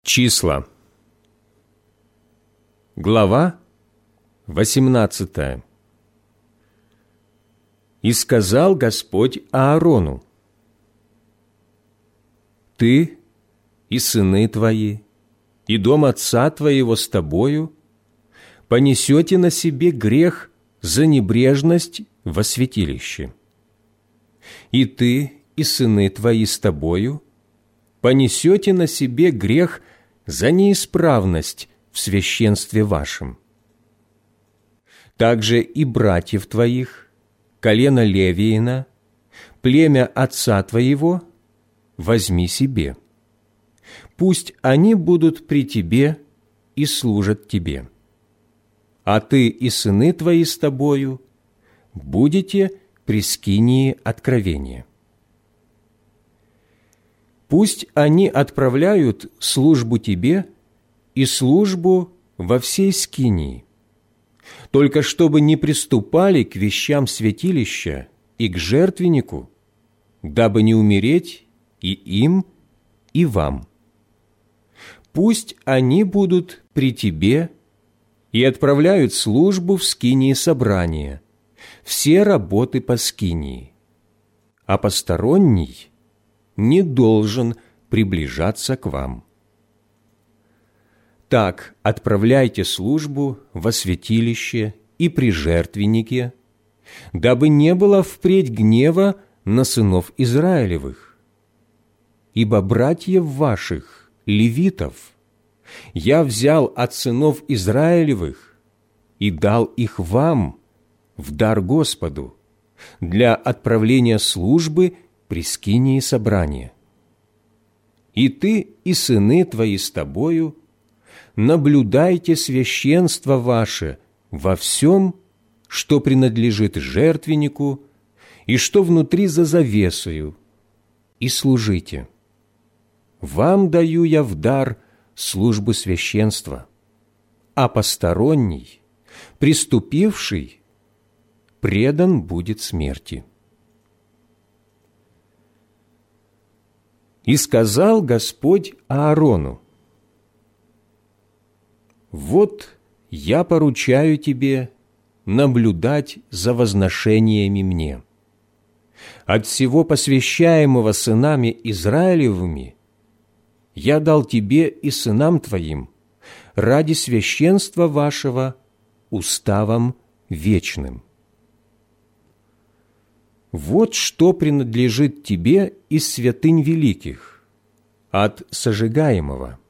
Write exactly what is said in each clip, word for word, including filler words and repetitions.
Числа. Глава восемнадцатая. «И сказал Господь Аарону: Ты и сыны твои, и дом отца твоего с тобою понесете на себе грех за небрежность во святилище. И ты и сыны твои с тобою понесете на себе грех за неисправность в священстве вашем. Также и братьев твоих, колено Левиина, племя отца твоего, возьми себе. Пусть они будут при тебе и служат тебе. А ты и сыны твои с тобою будете при скинии откровения. Пусть они отправляют службу тебе и службу во всей скинии, только чтобы не приступали к вещам святилища и к жертвеннику, дабы не умереть и им, и вам. Пусть они будут при тебе и отправляют службу в скинии собрания, все работы по скинии, а посторонний не должен приближаться к вам. Так отправляйте службу во святилище и при жертвеннике, дабы не было впредь гнева на сынов Израилевых. Ибо братьев ваших, левитов, я взял от сынов Израилевых и дал их вам в дар Господу для отправления службы при скинии собрания. И ты и сыны твои с тобою наблюдайте священство ваше во всем, что принадлежит жертвеннику и что внутри за завесою, и служите. Вам даю я в дар службу священства, а посторонний, приступивший, предан будет смерти». И сказал Господь Аарону: «Вот я поручаю тебе наблюдать за возношениями мне. От всего посвящаемого сынами Израилевыми я дал тебе и сынам твоим ради священства вашего уставом вечным. Вот что принадлежит тебе из святынь великих, от сожигаемого.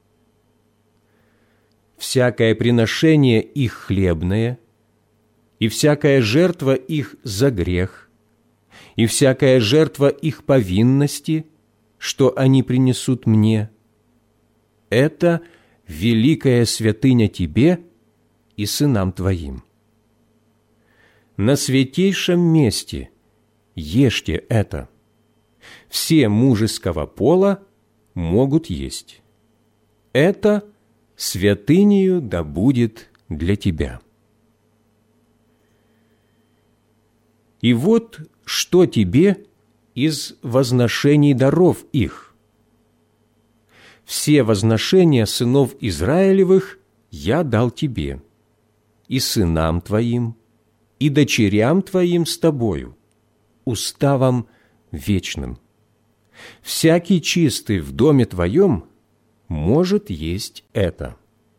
Всякое приношение их хлебное, и всякая жертва их за грех, и всякая жертва их повинности, что они принесут мне, это великая святыня тебе и сынам твоим. На святейшем месте ешьте это. Все мужеского пола могут есть. Это святынею да будет для тебя. И вот что тебе из возношений даров их. Все возношения сынов Израилевых я дал тебе, и сынам твоим, и дочерям твоим с тобою, уставом вечным. Всякий чистый в доме твоем может есть это.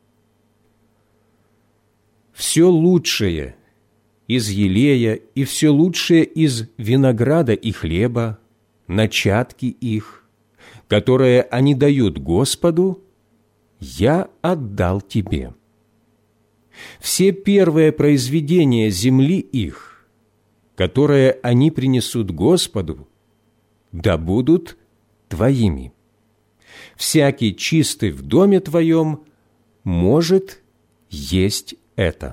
Все лучшее из елея и все лучшее из винограда и хлеба, начатки их, которые они дают Господу, я отдал тебе. Все первые произведения земли их, которые они принесут Господу, да будут твоими. Всякий чистый в доме твоем может есть это.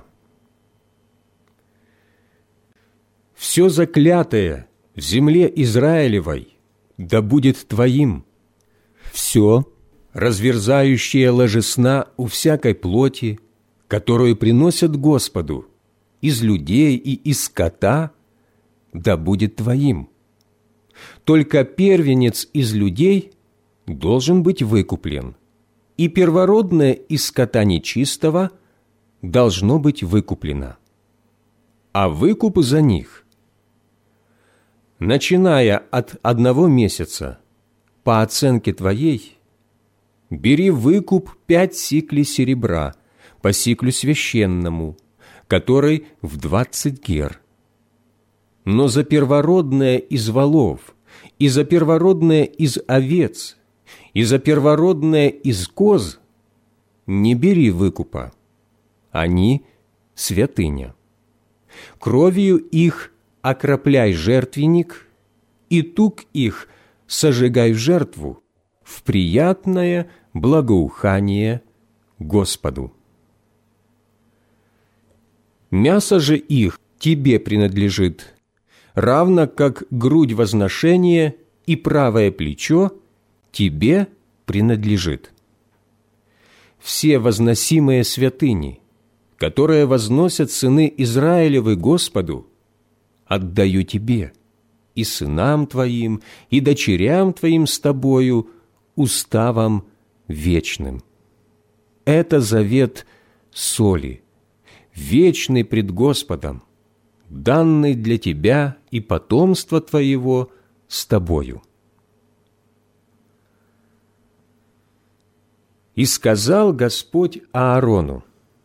Все заклятое в земле Израилевой да будет твоим. Все, разверзающее ложесна у всякой плоти, которую приносят Господу, из людей и из скота, да будет твоим. Только первенец из людей должен быть выкуплен. и первородное из скота нечистого должно быть выкуплено. А выкуп за них, начиная от одного месяца, по оценке твоей, бери выкуп пять сиклей серебра по сиклю священному, который в двадцать гер. Но за первородное из волов, и за первородное из овец, и за первородное из коз не бери выкупа, они святыня. Кровью их окропляй жертвенник, и тук их сожигай в жертву, в приятное благоухание Господу. Мясо же их тебе принадлежит, равно как грудь возношения и правое плечо тебе принадлежит. Все возносимые святыни, которые возносят сыны Израилевы Господу, отдаю тебе, и сынам твоим, и дочерям твоим с тобою, уставом вечным. Это завет соли, вечный пред Господом, данный для тебя и потомства твоего с тобою. И сказал Господь Аарону: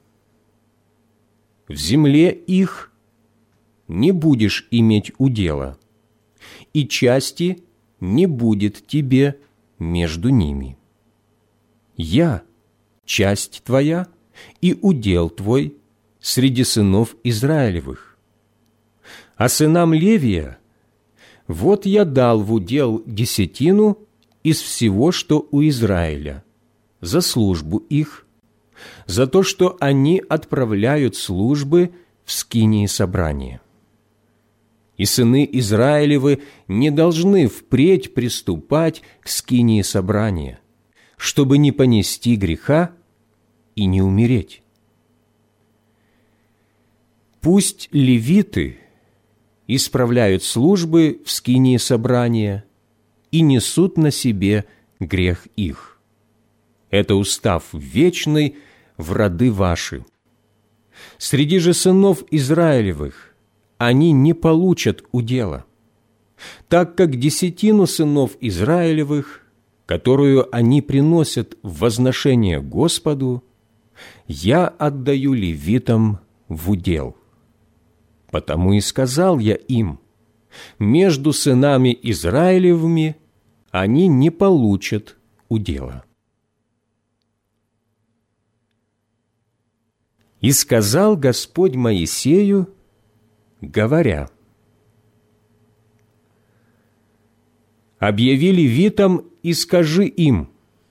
в земле их не будешь иметь удела, и части не будет тебе между ними. Я – часть твоя и удел твой среди сынов Израилевых. А сынам Левия вот я дал в удел десятину из всего, что у Израиля, за службу их, за то, что они отправляют службы в скинии собрания. И сыны Израилевы не должны впредь приступать к скинии собрания, чтобы не понести греха и не умереть. Пусть левиты исправляют службы в скинии собрания и несут на себе грех их. Это устав вечный в роды ваши. Среди же сынов Израилевых они не получат удела, так как десятину сынов Израилевых, которую они приносят в возношение Господу, я отдаю левитам в удел. Потому и сказал я им: между сынами Израилевыми они не получат удела. И сказал Господь Моисею, говоря: объяви левитам и скажи им: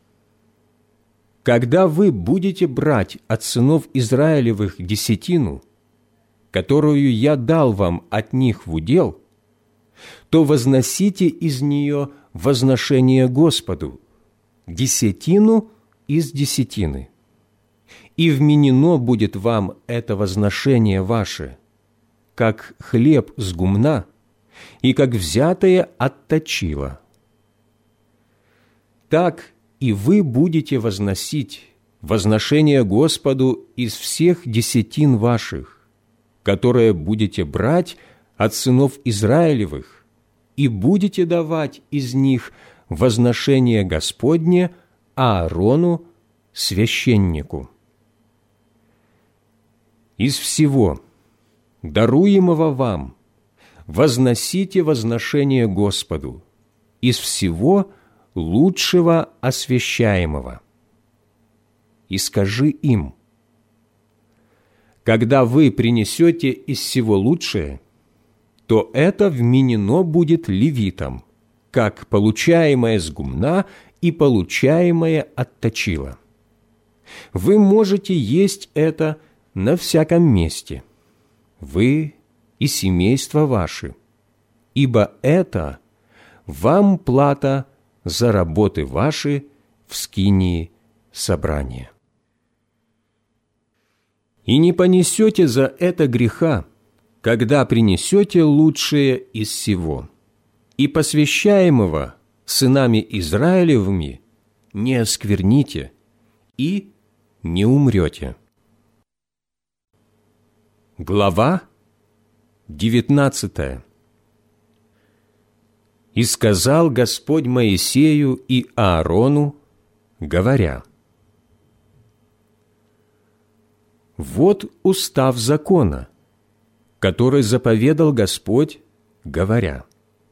когда вы будете брать от сынов Израилевых десятину, которую я дал вам от них в удел, то возносите из нее возношение Господу, десятину из десятины. И вменено будет вам это возношение ваше, как хлеб с гумна и как взятое от точила. Так и вы будете возносить возношение Господу из всех десятин ваших, которые будете брать от сынов Израилевых, и будете давать из них возношение Господне Аарону, священнику. Из всего даруемого вам возносите возношение Господу, из всего лучшего освящаемого. И скажи им: когда вы принесете из всего лучшее, то это вменено будет левитам, как получаемое с гумна и получаемое от точила. Вы можете есть это на всяком месте, вы и семейства ваши, ибо это вам плата за работы ваши в скинии собрания. И не понесете за это греха, когда принесете лучшее из всего, и посвящаемого сынами Израилевыми не оскверните, и не умрете». Глава девятнадцатая. «И сказал Господь Моисею и Аарону, говоря: вот устав закона, который заповедал Господь, говоря: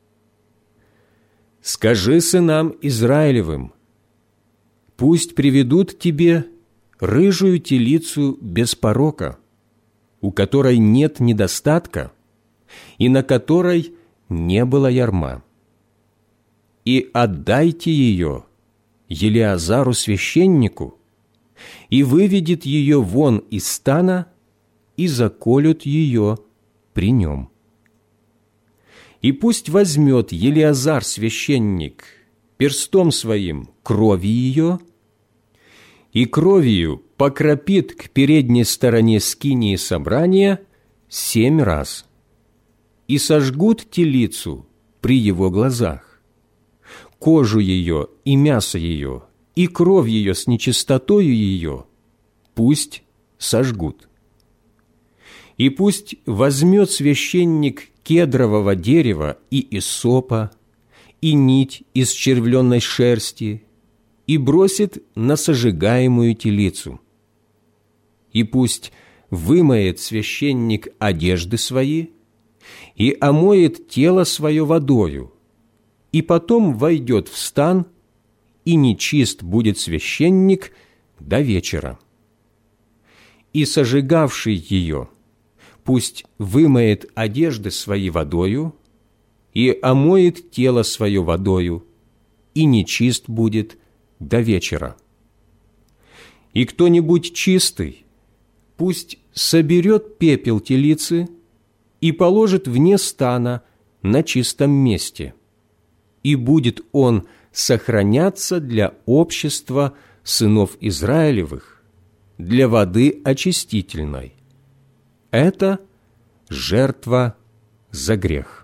скажи сынам Израилевым, пусть приведут тебе рыжую телицу без порока, у которой нет недостатка и на которой не было ярма, и отдайте ее Елеазару священнику, и выведет ее вон из стана, и заколют ее при нем. И пусть возьмет Елеазар священник перстом своим крови ее, и кровью покропит к передней стороне скинии собрания семь раз, и сожгут телицу при его глазах, кожу ее и мясо ее, и кровь ее с нечистотою ее пусть сожгут. И пусть возьмет священник кедрового дерева и иссопа, и нить из червленной шерсти, и бросит на сожигаемую телицу. И пусть вымоет священник одежды свои, и омоет тело свое водою, и потом войдет в стан, и нечист будет священник до вечера. И сожигавший ее пусть вымоет одежды свои водою, и омоет тело свое водою, и нечист будет до вечера. И кто-нибудь чистый пусть соберет пепел телицы и положит вне стана на чистом месте, и будет он сохраняться для общества сынов Израилевых, для воды очистительной. Это жертва за грех.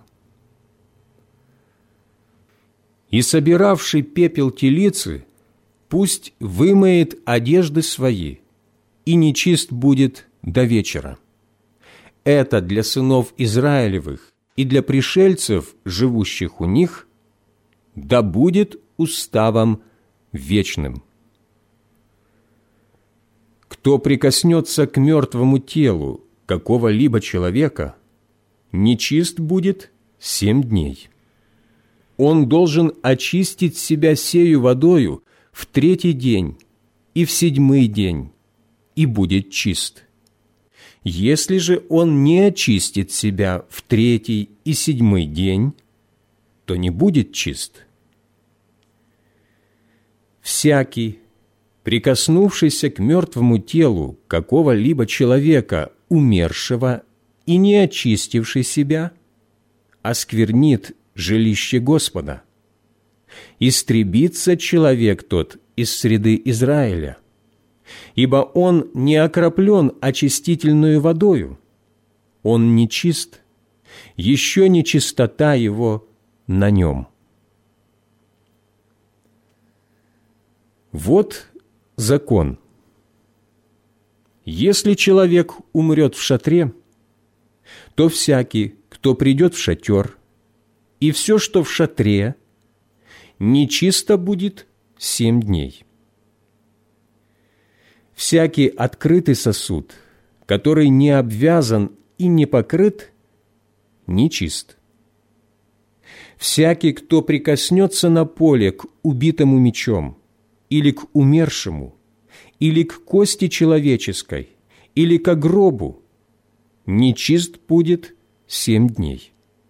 И собиравший пепел телицы пусть вымоет одежды свои, и нечист будет до вечера. Это для сынов Израилевых и для пришельцев, живущих у них, да будет уставом вечным. Кто прикоснется к мертвому телу какого-либо человека, нечист будет семь дней. Он должен очистить себя сею водою в третий день и в седьмый день, и будет чист. Если же он не очистит себя в третий и седьмой день, то не будет чист. Всякий, прикоснувшийся к мертвому телу какого-либо человека, умершего и не очистивший себя, осквернит жилище Господа. Истребится человек тот из среды Израиля, ибо он не окроплен очистительную водою, он нечист, еще нечистота его на нем. Вот закон. Если человек умрет в шатре, то всякий, кто придет в шатер, и все, что в шатре, нечисто будет семь дней. Всякий открытый сосуд, который не обвязан и не покрыт, нечист. Всякий, кто прикоснется на поле к убитому мечом, или к умершему, или к кости человеческой, или к гробу, нечист будет семь дней.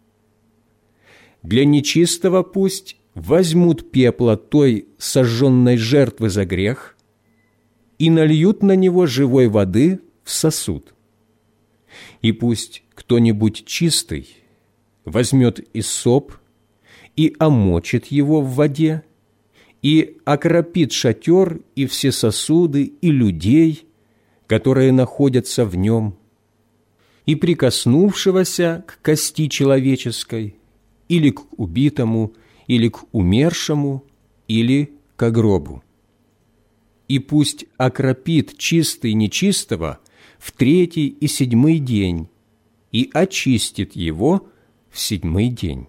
Для нечистого пусть возьмут пепла той сожженной жертвы за грех и нальют на него живой воды в сосуд. И пусть кто-нибудь чистый возьмет иссоп и омочит его в воде, и окропит шатер и все сосуды и людей, которые находятся в нем, и прикоснувшегося к кости человеческой, или к убитому, или к умершему, или к гробу. и пусть окропит чистый нечистого в третий и седьмой день, и очистит его в седьмой день.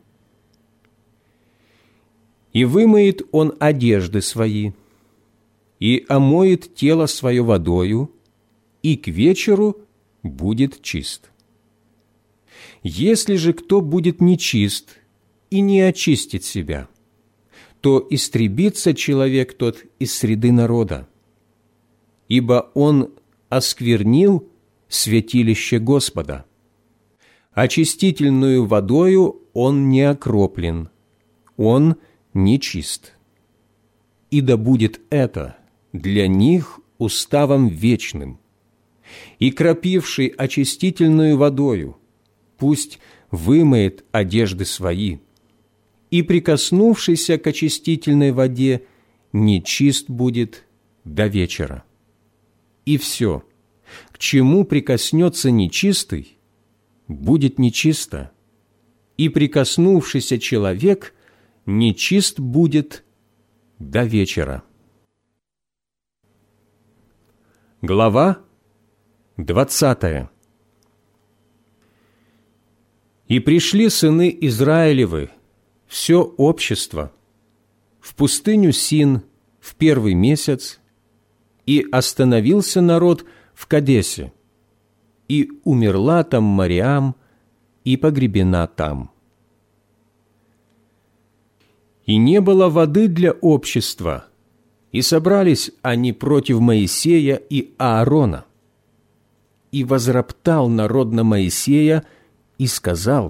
И вымоет он одежды свои, и омоет тело свое водою, и к вечеру будет чист. Если же кто будет нечист и не очистит себя, то истребится человек тот из среды народа, ибо он осквернил святилище Господа. Очистительную водою он не окроплен, он нечист. И да будет это для них уставом вечным. И кропивший очистительную водою пусть вымоет одежды свои, и прикоснувшийся к очистительной воде нечист будет до вечера. И все, к чему прикоснется нечистый, будет нечисто, и прикоснувшийся человек нечист будет до вечера. Глава двадцатая. И пришли сыны Израилевы, все общество, в пустыню Син в первый месяц, и остановился народ в Кадесе, и умерла там Мариам, и погребена там. И не было воды для общества, и собрались они против Моисея и Аарона. И возроптал народ на Моисея и сказал: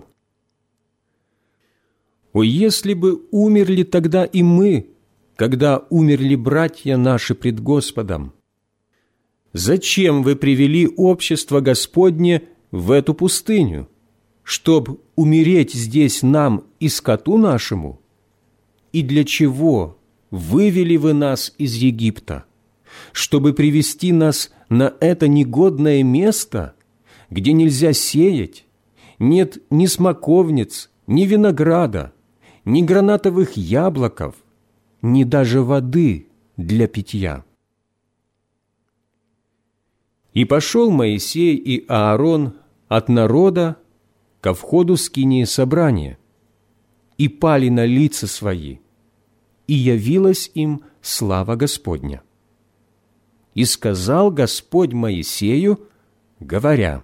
«О, если бы умерли тогда и мы, когда умерли братья наши пред Господом! Зачем вы привели общество Господне в эту пустыню, чтоб умереть здесь нам и скоту нашему? И для чего вывели вы нас из Египта, чтобы привести нас на это негодное место, где нельзя сеять, нет ни смоковниц, ни винограда, ни гранатовых яблоков, ни даже воды для питья?» И пошел Моисей и Аарон от народа ко входу скинии собрания, и пали на лица свои, и явилась им слава Господня. И сказал Господь Моисею, говоря: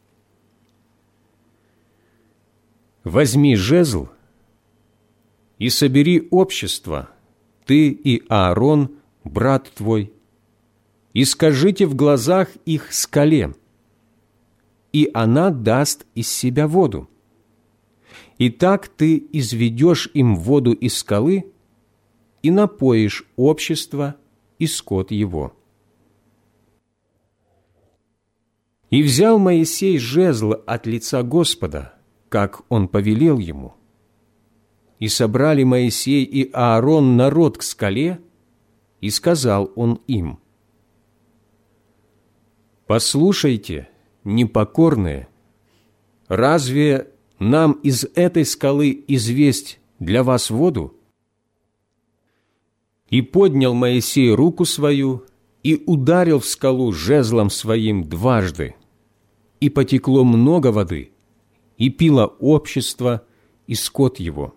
«Возьми жезл и собери общество, ты и Аарон, брат твой, и скажите в глазах их скале, и она даст из себя воду. И так ты изведешь им воду из скалы и напоишь общество и скот его». И взял Моисей жезл от лица Господа, как он повелел ему. И собрали Моисей и Аарон народ к скале, и сказал он им: «Послушайте, непокорные, разве нам из этой скалы известь для вас воду?» И поднял Моисей руку свою и ударил в скалу жезлом своим дважды, и потекло много воды, и пило общество и скот его.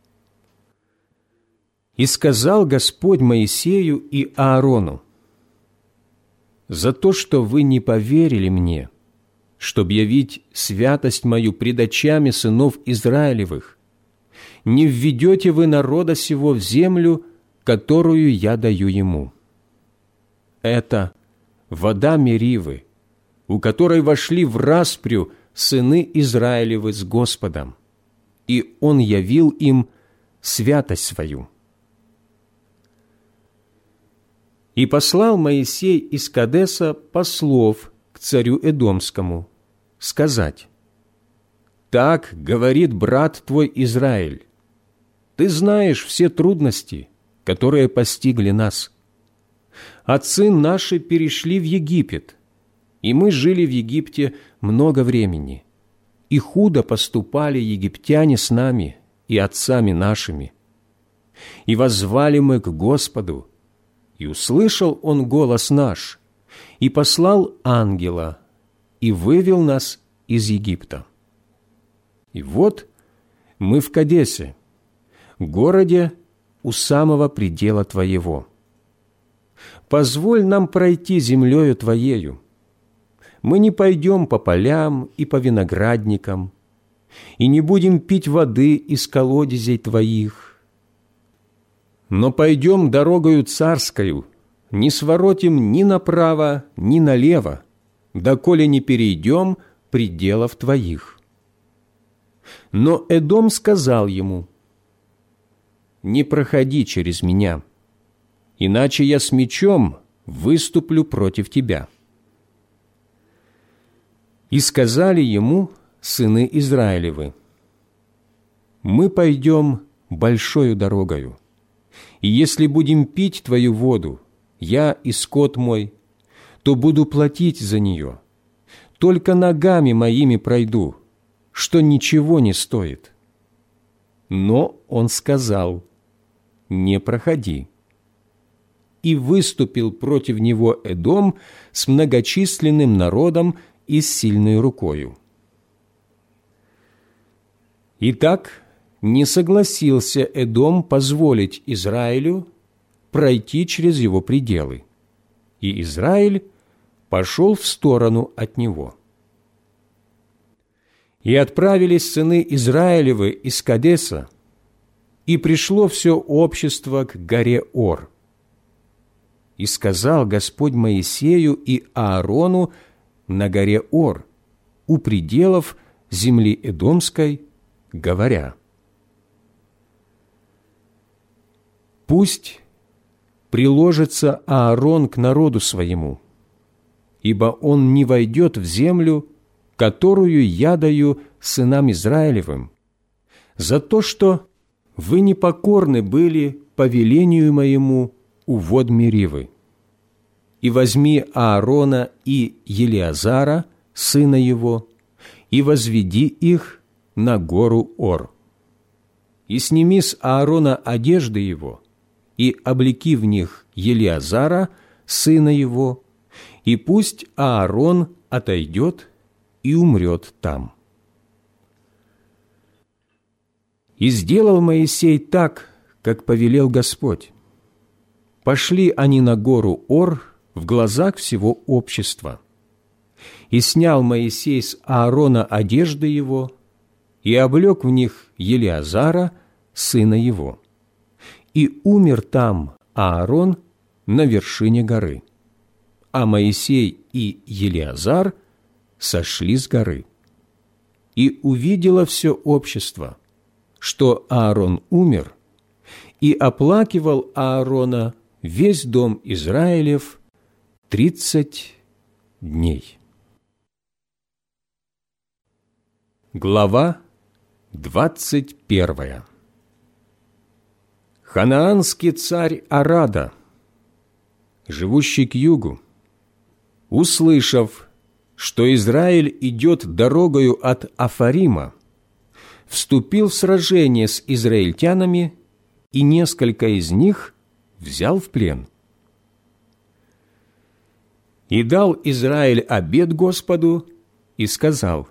И сказал Господь Моисею и Аарону: «За то, что вы не поверили мне, чтоб явить святость мою пред очами сынов Израилевых, не введете вы народа сего в землю, которую я даю ему. Это вода Меривы, у которой вошли в распрю сыны Израилевы с Господом, и Он явил им святость свою». И послал Моисей из Кадеса послов к царю Эдомскому сказать: «Так говорит брат твой Израиль: ты знаешь все трудности, которые постигли нас. Отцы наши перешли в Египет, и мы жили в Египте много времени, и худо поступали египтяне с нами и отцами нашими. И воззвали мы к Господу, И услышал он голос наш, и послал ангела, и вывел нас из Египта. И вот мы в Кадесе, городе у самого предела Твоего. Позволь нам пройти землею Твоею. Мы не пойдем по полям и по виноградникам, и не будем пить воды из колодезей Твоих, но пойдем дорогою царскою, не своротим ни направо, ни налево, доколе не перейдем пределов Твоих». Но Эдом сказал ему: «Не проходи через меня, иначе я с мечом выступлю против тебя». И сказали ему сыны Израилевы: «Мы пойдем большою дорогою, и если будем пить твою воду, я и скот мой, то буду платить за нее. Только ногами моими пройду, что ничего не стоит». Но он сказал: «Не проходи». И выступил против него Эдом с многочисленным народом и с сильной рукою. Итак, не согласился Эдом позволить Израилю пройти через его пределы, и Израиль пошел в сторону от него. И отправились сыны Израилевы из Кадеса, и пришло все общество к горе Ор. И сказал Господь Моисею и Аарону на горе Ор, у пределов земли Эдомской, говоря: «Пусть приложится Аарон к народу своему, ибо он не войдет в землю, которую я даю сынам Израилевым, за то, что вы непокорны были повелению моему у вод Меривы. И возьми Аарона и Елиазара, сына его, и возведи их на гору Ор. И сними с Аарона одежды его, и облеки в них Елиазара, сына его, и пусть Аарон отойдет и умрет там». И сделал Моисей так, как повелел Господь. Пошли они на гору Ор в глазах всего общества. И снял Моисей с Аарона одежды его, и облек в них Елиазара, сына его. И умер там Аарон на вершине горы, а Моисей и Елиазар сошли с горы. И увидело все общество, что Аарон умер, и оплакивал Аарона весь дом Израилев тридцать дней. Глава двадцать первая. Ханаанский царь Арада, живущий к югу, услышав, что Израиль идет дорогою от Афарима, вступил в сражение с израильтянами, и несколько из них взял в плен. И дал Израиль обет Господу и сказал: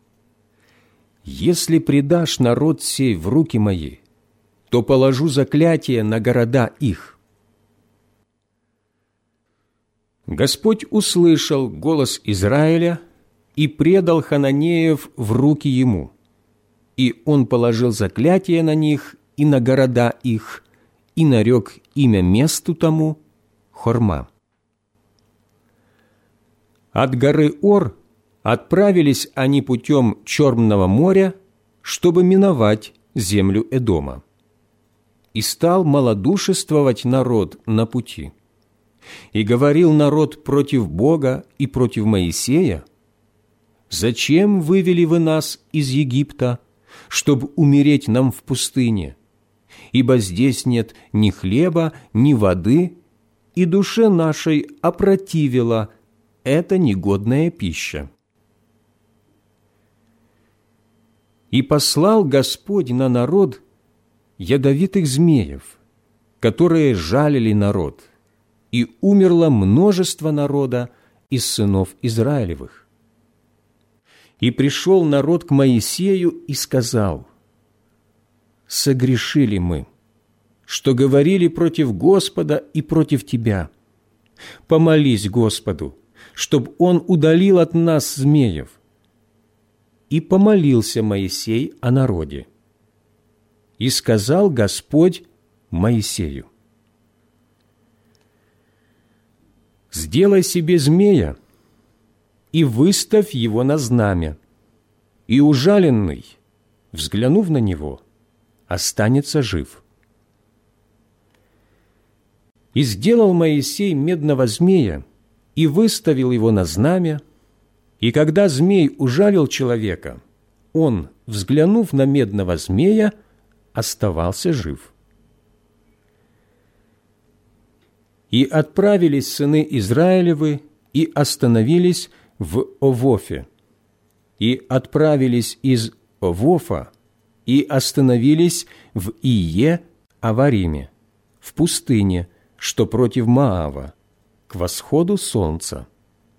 «Если предашь народ сей в руки мои, то положу заклятие на города их». Господь услышал голос Израиля и предал хананеев в руки ему, и он положил заклятие на них и на города их, и нарек имя месту тому Хорма. От горы Ор отправились они путем Черного моря, чтобы миновать землю Эдома. И стал малодушествовать народ на пути. И говорил народ против Бога и против Моисея: «Зачем вывели вы нас из Египта, чтобы умереть нам в пустыне? Ибо здесь нет ни хлеба, ни воды, и душе нашей опротивила эта негодная пища». И послал Господь на народ ядовитых змеев, которые жалили народ, и умерло множество народа из сынов Израилевых. И пришел народ к Моисею и сказал: «Согрешили мы, что говорили против Господа и против тебя. Помолись Господу, чтоб Он удалил от нас змеев». И помолился Моисей о народе. И сказал Господь Моисею: «Сделай себе змея и выставь его на знамя, и ужаленный, взглянув на него, останется жив». И сделал Моисей медного змея и выставил его на знамя, и когда змей ужалил человека, он, взглянув на медного змея, оставался жив. И отправились сыны Израилевы и остановились в Овофе, и отправились из Овофа и остановились в Ие-Авариме, в пустыне, что против Моава, к восходу солнца.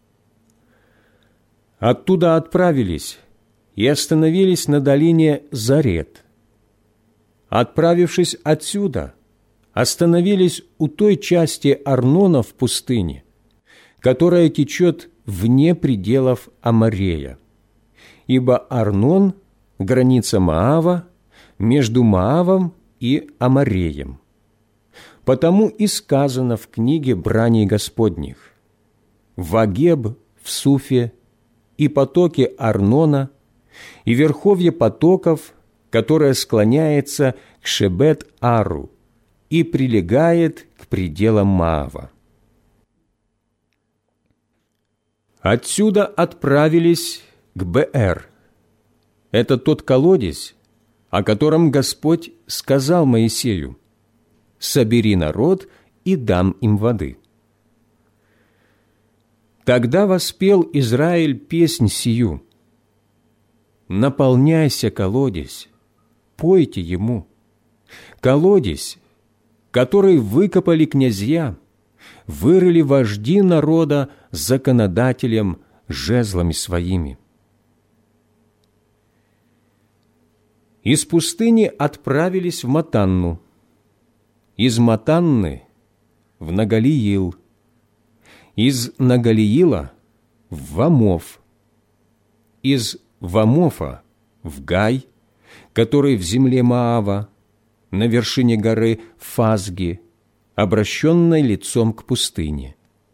Оттуда отправились и остановились на долине Зарет. Отправившись отсюда, остановились у той части Арнона в пустыне, которая течет вне пределов Аморея, ибо Арнон – граница Моава между Моавом и Амореем. Потому и сказано в книге браней Господних: «Вагеб в Суфе, и потоки Арнона, и верховье потоков, которое склоняется к Шебет-Ару и прилегает к пределам Моава». Отсюда отправились к Беэр. Это тот колодец, о котором Господь сказал Моисею: «Собери народ и дам им воды». Тогда воспел Израиль песнь сию: «Наполняйся, колодец, пойте ему, колодец, который выкопали князья, вырыли вожди народа законодателем жезлами своими». Из пустыни отправились в Матанну, из Матанны в Нагалиил, из Нагалиила в Вамоф, из Вамофа в Гай, который в земле Моава, на вершине горы Фазги, обращенной лицом к пустыне.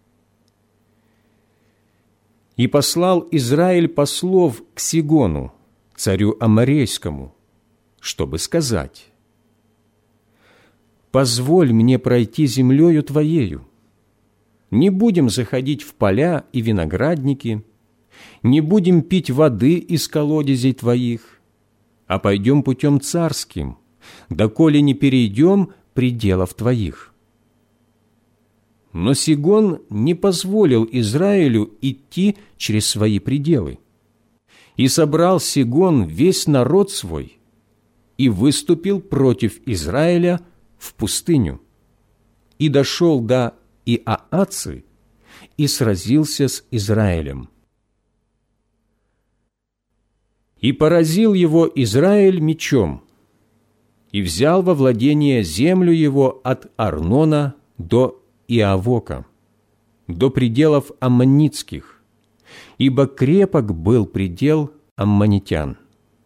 И послал Израиль послов к Сигону, царю Аморейскому, чтобы сказать: «Позволь мне пройти землею Твоею. Не будем заходить в поля и виноградники, не будем пить воды из колодезей Твоих, а пойдем путем царским, доколе не перейдем пределов Твоих». Но Сигон не позволил Израилю идти через свои пределы. И собрал Сигон весь народ свой и выступил против Израиля в пустыню, и дошел до Иааци и сразился с Израилем. И поразил его Израиль мечом, и взял во владение землю его от Арнона до Иавока, до пределов аммонитских, ибо крепок был предел аммонитян.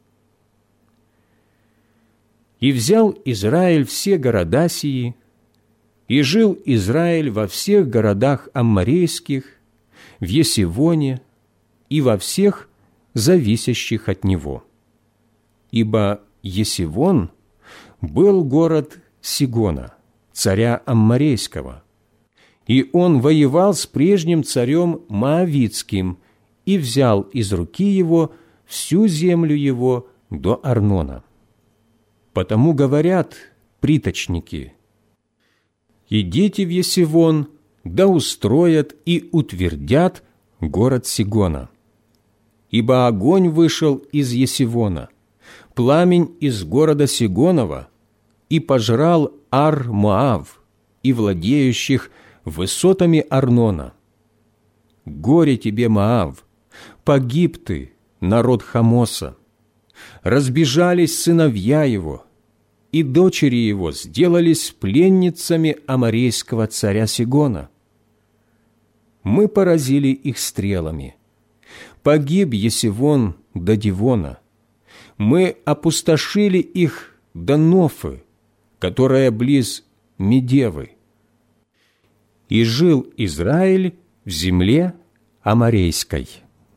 И взял Израиль все города сии, и жил Израиль во всех городах амморейских, в Есивоне и во всех зависящих от него. Ибо Есивон был город Сигона, царя Амморейского, и он воевал с прежним царем Моавитским и взял из руки его всю землю его до Арнона. Потому говорят приточники: «Идите в Есивон, да устроят и утвердят город Сигона. Ибо огонь вышел из Есивона, пламень из города Сигонова, и пожрал Ар-Моав и владеющих высотами Арнона. Горе тебе, Моав! Погиб ты, народ Хамоса! Разбежались сыновья его, и дочери его сделались пленницами аморейского царя Сигона. Мы поразили их стрелами. Погиб Есивон до Дивона. Мы опустошили их до Нофы, которая близ Медевы. И жил Израиль в земле аморейской.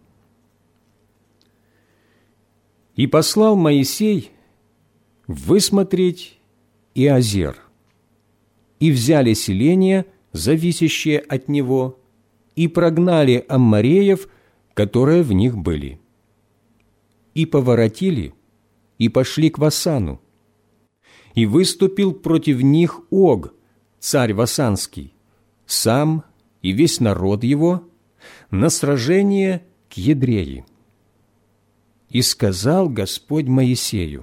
И послал Моисей высмотреть Иозер, и взяли селения, зависящие от него, и прогнали аммореев, которые в них были. И поворотили, и пошли к Васану. И выступил против них Ог, царь Васанский, сам и весь народ его, на сражение к Едреи. И сказал Господь Моисею: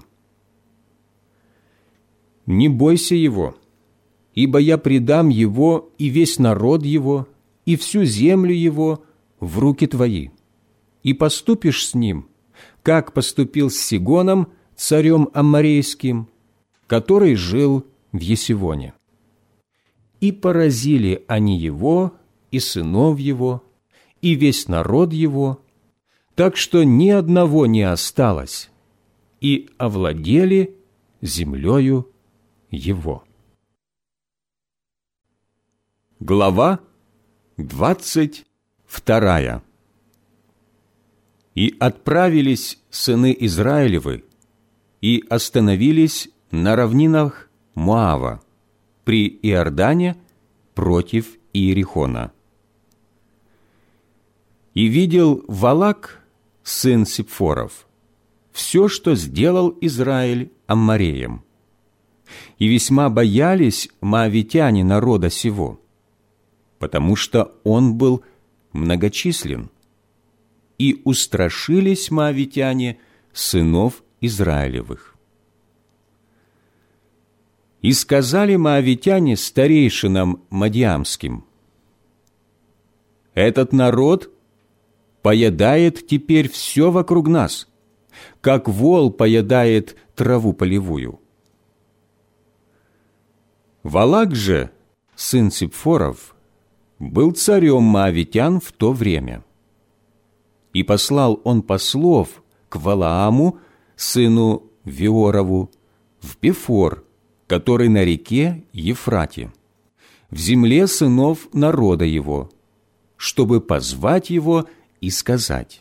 «Не бойся его, ибо я предам его и весь народ его, и всю землю его в руки твои, и поступишь с ним, как поступил с Сигоном, царем амморейским, который жил в Есивоне». И поразили они его, и сынов его, и весь народ его, так что ни одного не осталось, и овладели землею его. Глава двадцать вторая. И отправились сыны Израилевы, и остановились на равнинах Моава, при Иордане против Иерихона. И видел Валак, сын Сипфоров, все, что сделал Израиль аммореям. И весьма боялись моавитяне народа сего, потому что он был многочислен. И устрашились моавитяне сынов Израилевых. И сказали моавитяне старейшинам мадиамским: «Этот народ поедает теперь все вокруг нас, как вол поедает траву полевую». Валак же, сын Сипфоров, был царем моавитян в то время. И послал он послов к Валааму, сыну Виорову, в Пефор, который на реке Ефрате, в земле сынов народа его, чтобы позвать его и сказать: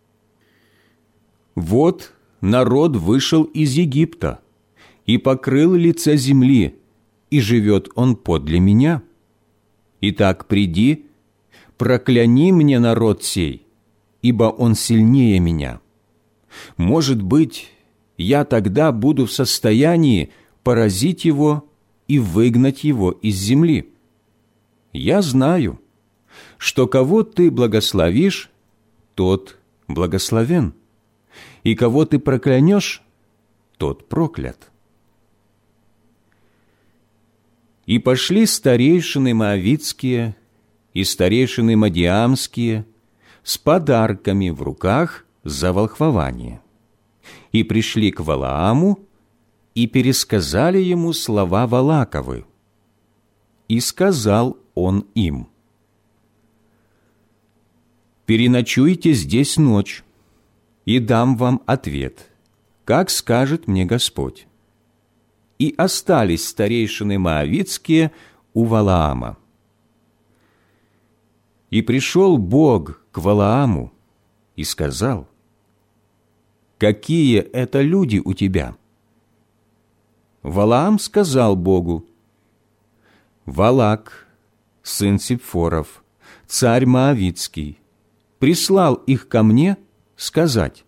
«Вот народ вышел из Египта и покрыл лице земли, и живет он подле меня. Итак, приди, прокляни мне народ сей, ибо он сильнее меня. Может быть, я тогда буду в состоянии поразить его и выгнать его из земли. Я знаю, что кого ты благословишь, тот благословен, и кого ты проклянешь, тот проклят». И пошли старейшины моавитские и старейшины мадиамские с подарками в руках за волхвование, и пришли к Валааму и пересказали ему слова Валаковы. И сказал он им: «Переночуйте здесь ночь, и дам вам ответ, как скажет мне Господь». И остались старейшины моавитские у Валаама. И пришел Бог к Валааму и сказал: «Какие это люди у тебя?» Валаам сказал Богу: «Валак, сын Сипфоров, царь Моавитский, прислал их ко мне сказать: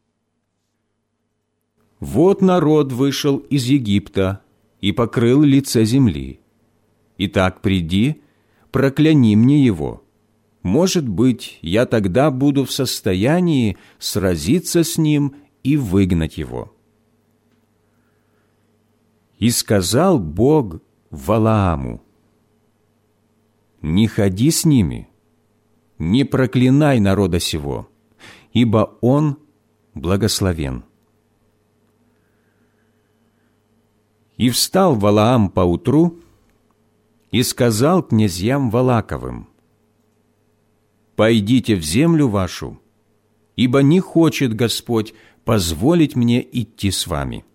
вот народ вышел из Египта и покрыл лице земли. Итак, приди, прокляни мне его. Может быть, я тогда буду в состоянии сразиться с ним и выгнать его». И сказал Бог Валааму: не ходи с ними, не проклинай народа сего, ибо он благословен». И встал Валаам поутру и сказал князьям Валаковым: «Пойдите в землю вашу, ибо не хочет Господь позволить мне идти с вами».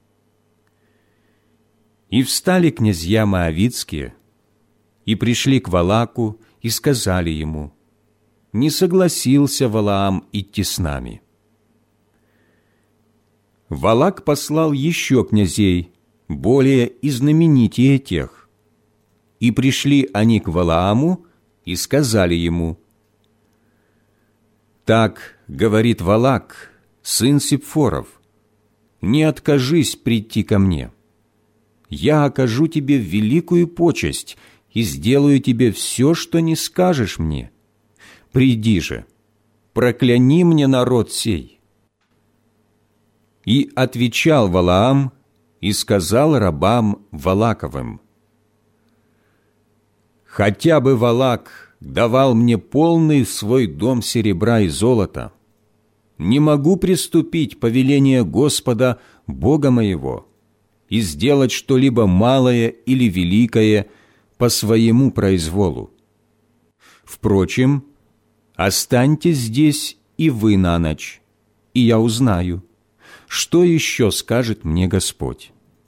И встали князья моавитские, и пришли к Валаку, и сказали ему: «Не согласился Валаам идти с нами». Валак послал еще князей, более и знаменитее тех. И пришли они к Валааму и сказали ему: «Так говорит Валак, сын Сипфоров, не откажись прийти ко мне. Я окажу тебе великую почесть и сделаю тебе все, что не скажешь мне. Приди же, прокляни мне народ сей». И отвечал Валаам и сказал рабам Валаковым: «Хотя бы Валак давал мне полный свой дом серебра и золота, не могу приступить повеление Господа, Бога моего, и сделать что-либо малое или великое по своему произволу. Впрочем, останьтесь здесь и вы на ночь, и я узнаю, что еще скажет мне Господь».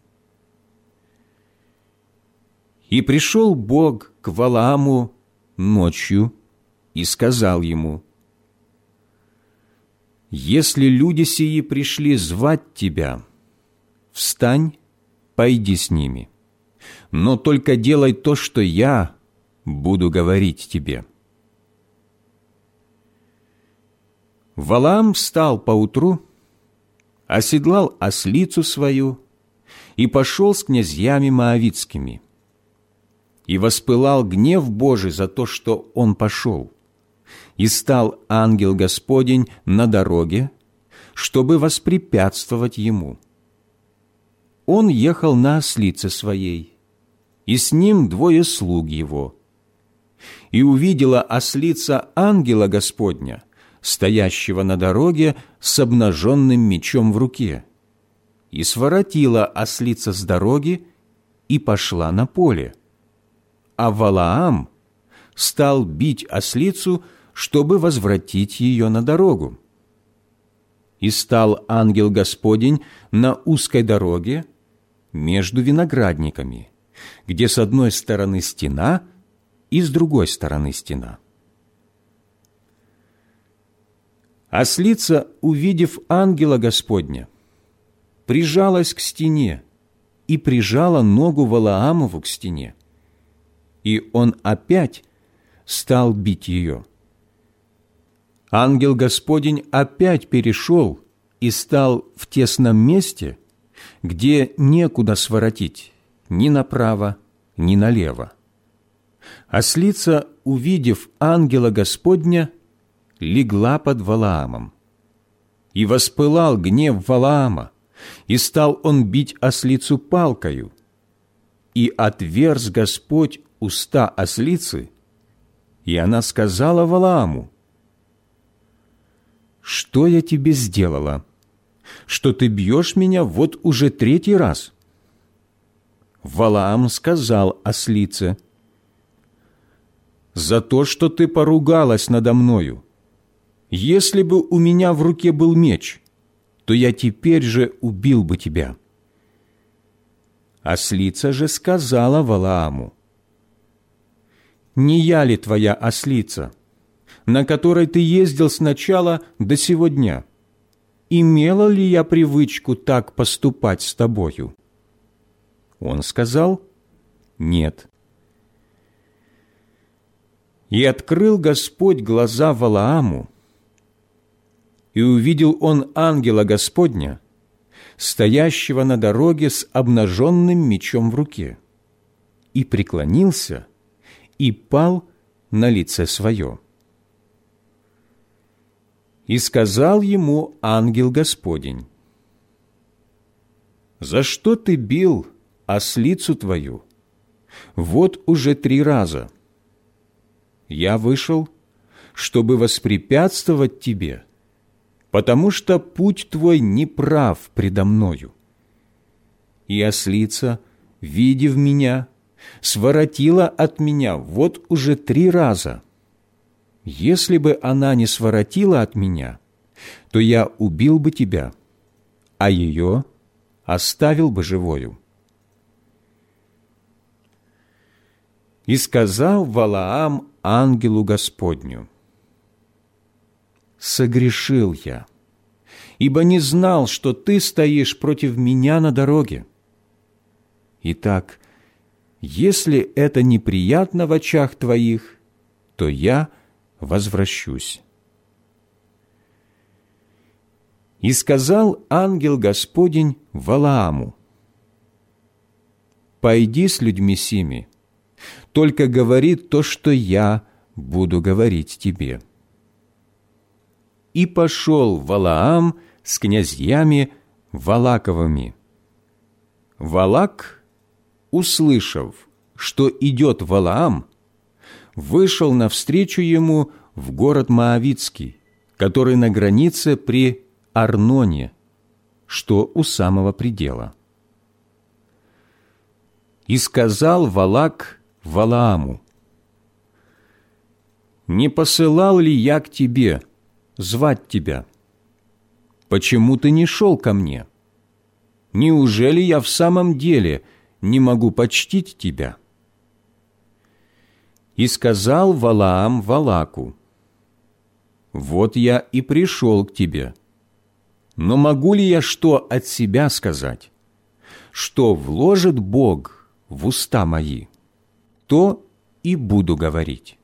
И пришел Бог к Валааму ночью и сказал ему: «Если люди сии пришли звать тебя, встань, пойди с ними, но только делай то, что я буду говорить тебе». Валаам встал поутру, оседлал ослицу свою и пошел с князьями моавитскими. И воспылал гнев Божий за то, что он пошел. И стал ангел Господень на дороге, чтобы воспрепятствовать ему. Он ехал на ослице своей, и с ним двое слуг его. И увидела ослица ангела Господня, стоящего на дороге с обнаженным мечом в руке. И своротила ослица с дороги и пошла на поле. А Валаам стал бить ослицу, чтобы возвратить ее на дорогу. И стал ангел Господень на узкой дороге между виноградниками, где с одной стороны стена и с другой стороны стена. Ослица, увидев ангела Господня, прижалась к стене и прижала ногу Валаамову к стене. И он опять стал бить ее. Ангел Господень опять перешел и стал в тесном месте, где некуда своротить ни направо, ни налево. Ослица, увидев ангела Господня, легла под Валаамом. И воспылал гнев Валаама, и стал он бить ослицу палкою. И отверз Господь уста ослицы, и она сказала Валааму: «Что я тебе сделала, что ты бьешь меня вот уже третий раз?» Валаам сказал ослице: «За то, что ты поругалась надо мною. Если бы у меня в руке был меч, то я теперь же убил бы тебя». Ослица же сказала Валааму: «Не я ли твоя ослица, на которой ты ездил сначала до сего дня? Имела ли я привычку так поступать с тобою?» Он сказал: «Нет». И открыл Господь глаза Валааму, и увидел он ангела Господня, стоящего на дороге с обнаженным мечом в руке, и преклонился, и пал на лице свое. И сказал ему ангел Господень: «За что ты бил ослицу твою? Вот уже три раза. я вышел, чтобы воспрепятствовать тебе, потому что путь твой неправ предо мною. И ослица, видев меня, своротила от меня вот уже три раза. Если бы она не своротила от меня, то я убил бы тебя, а ее оставил бы живою». И сказал Валаам ангелу Господню: «Согрешил я, ибо не знал, что ты стоишь против меня на дороге. Итак, если это неприятно в очах твоих, то я возвращусь». И сказал ангел Господень Валааму: «Пойди с людьми сими, только говори то, что я буду говорить тебе». И пошел Валаам с князьями Валаковыми. Валак, услышав, что идет Валаам, вышел навстречу ему в город Моавитский, который на границе при Арноне, что у самого предела. И сказал Валак Валааму: «Не посылал ли я к тебе звать тебя? Почему ты не шел ко мне? Неужели я в самом деле не могу почтить тебя?» И сказал Валаам Валаку: «Вот я и пришел к тебе. Но могу ли я что от себя сказать? Что вложит Бог в уста мои, то и буду говорить».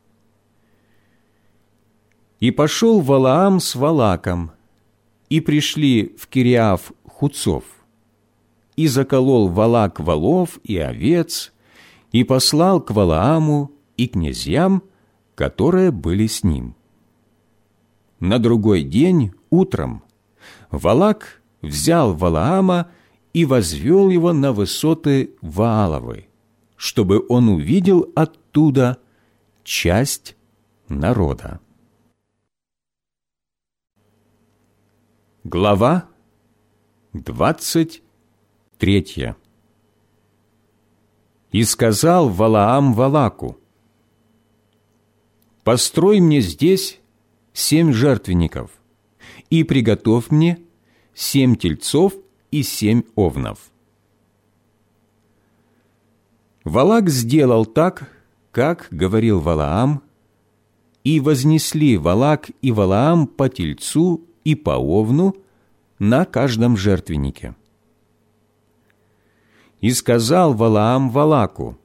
И пошел Валаам с Валаком, и пришли в Кириаф-Хуцов, и заколол Валак волов и овец, и послал к Валааму и князьям, которые были с ним. На другой день утром Валак взял Валаама и возвел его на высоты Вааловы, чтобы он увидел оттуда часть народа. Глава двадцать третья. И сказал Валаам Валаку: «Построй мне здесь семь жертвенников, и приготовь мне семь тельцов и семь овнов». Валак сделал так, как говорил Валаам, и вознесли Валак и Валаам по тельцу и по овну на каждом жертвеннике. И сказал Валаам Валаку: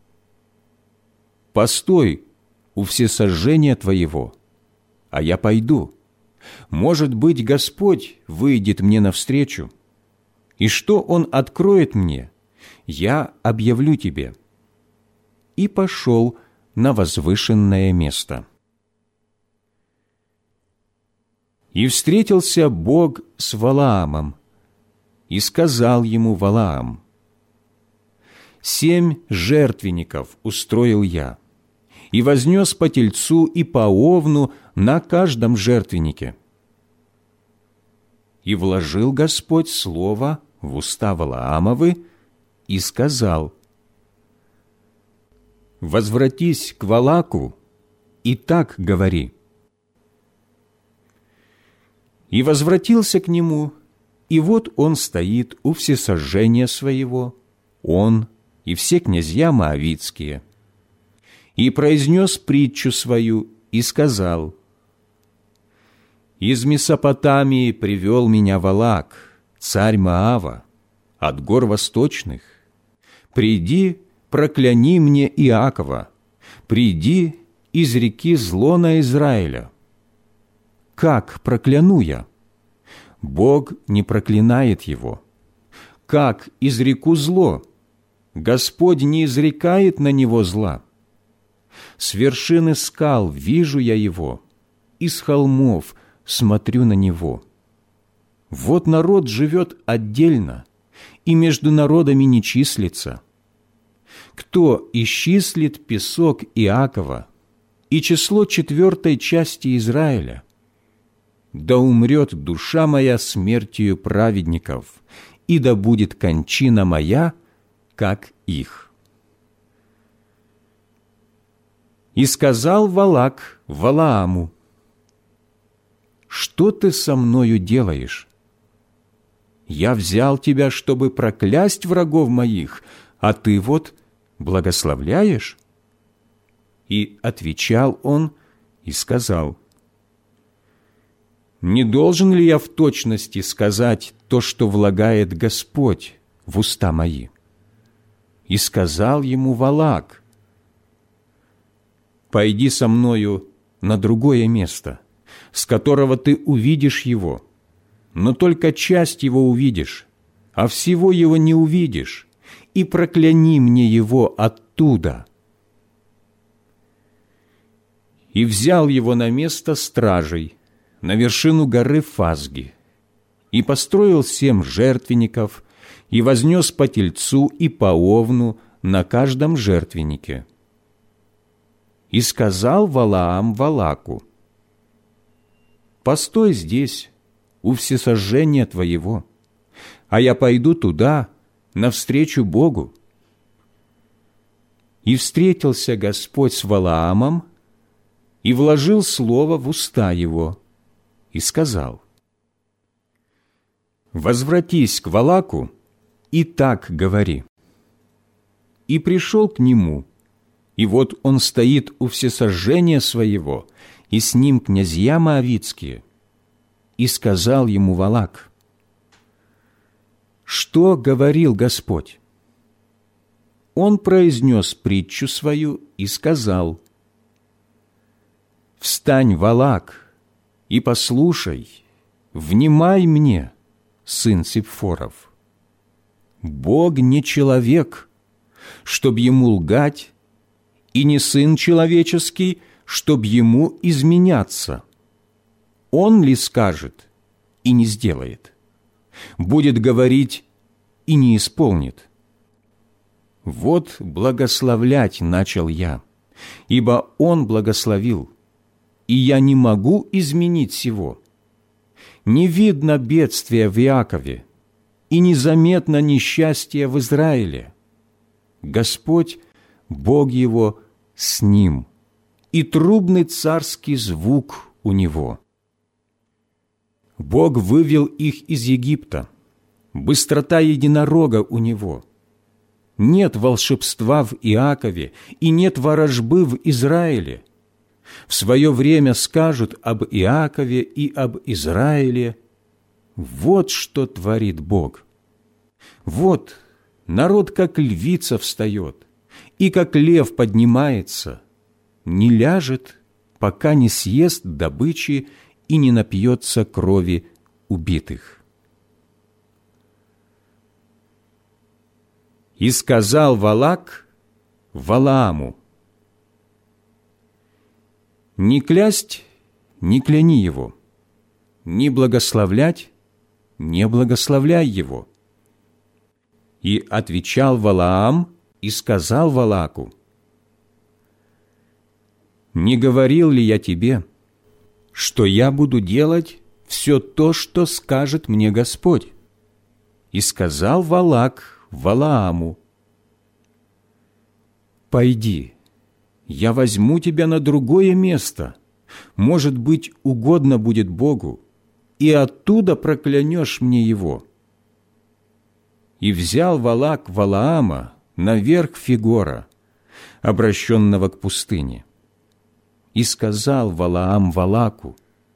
«Постой у всесожжения твоего, а я пойду. Может быть, Господь выйдет мне навстречу, и что Он откроет мне, я объявлю тебе». И пошел на возвышенное место. И встретился Бог с Валаамом, и сказал ему Валаам: «Семь жертвенников устроил я, и вознес по тельцу и по овну на каждом жертвеннике». И вложил Господь слово в уста Валаамовы и сказал: «Возвратись к Валаку и так говори». И возвратился к нему, и вот он стоит у всесожжения своего, он и все князья моавитские. И произнес притчу свою и сказал: «Из Месопотамии привел меня Валак, царь Моава, от гор восточных. Приди, прокляни мне Иакова, приди, изреки зло на Израиля». Как прокляну я? Бог не проклинает его. Как изреку зло? Господь не изрекает на него зла. С вершины скал вижу я его, и с холмов смотрю на него. Вот народ живет отдельно, и между народами не числится. Кто исчислит песок Иакова, и число четвертой части Израиля. Да умрет душа моя смертью праведников, и да будет кончина моя, как их». И сказал Валак Валааму: «Что ты со мною делаешь? Я взял тебя, чтобы проклясть врагов моих, а ты вот благословляешь?» И отвечал он и сказал: «Не должен ли я в точности сказать то, что влагает Господь в уста мои?» И сказал ему Валак: «Пойди со мною на другое место, с которого ты увидишь его, но только часть его увидишь, а всего его не увидишь, и прокляни мне его оттуда». И взял его на место стражей, на вершину горы Фазги, и построил семь жертвенников, и вознес по тельцу и по овну на каждом жертвеннике. И сказал Валаам Валаку: «Постой здесь, у всесожжения твоего, а я пойду туда, навстречу Богу». И встретился Господь с Валаамом, и вложил слово в уста его, и сказал: «Возвратись к Валаку, и так говори». И пришел к нему, и вот он стоит у всесожжения своего, и с ним князья моавитские. И сказал ему Валак: «Что говорил Господь?» Он произнес притчу свою и сказал: «Встань, Валак, и послушай, внимай мне, сын Сипфоров. Бог не человек, чтоб ему лгать, и не сын человеческий, чтоб ему изменяться. Он ли скажет и не сделает? Будет говорить и не исполнит? Вот благословлять начал я, ибо он благословил, и я не могу изменить сего. Не видно бедствия в Иакове, и незаметно несчастье в Израиле. Господь, Бог его, с ним, и трубный царский звук у него. Бог вывел их из Египта, быстрота единорога у него. Нет волшебства в Иакове, и нет ворожбы в Израиле. В свое время скажут об Иакове и об Израиле: вот что творит Бог. Вот народ, как львица, встает, и как лев поднимается, не ляжет, пока не съест добычи и не напьется крови убитых. И сказал Валак Валааму: «Не клясть, не кляни его, не благословлять, не благословляй его». И отвечал Валаам и сказал Валаку: «Не говорил ли я тебе, что я буду делать все то, что скажет мне Господь?» И сказал Валак Валааму: «Пойди, я возьму тебя на другое место, может быть, угодно будет Богу, и оттуда проклянешь мне его». И взял Валак Валаама наверх Фигора, обращенного к пустыне. И сказал Валаам Валаку: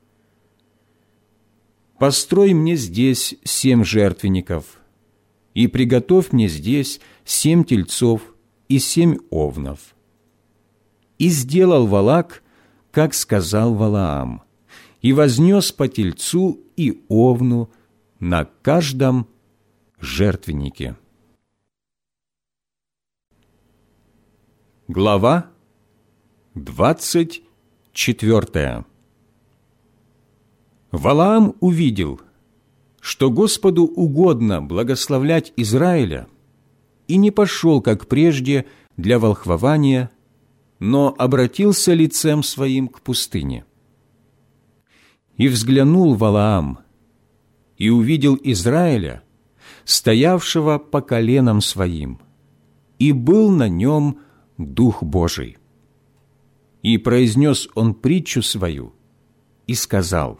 «Построй мне здесь семь жертвенников, и приготовь мне здесь семь тельцов и семь овнов». И сделал Валак, как сказал Валаам, и вознес по тельцу и овну на каждом жертвеннике. Глава двадцать четвертая. Валаам увидел, что Господу угодно благословлять Израиля, и не пошел, как прежде, для волхвования, но обратился лицем своим к пустыне. И взглянул Валаам, и увидел Израиля, стоявшего по коленам своим, и был на нем Дух Божий. И произнес он притчу свою, и сказал: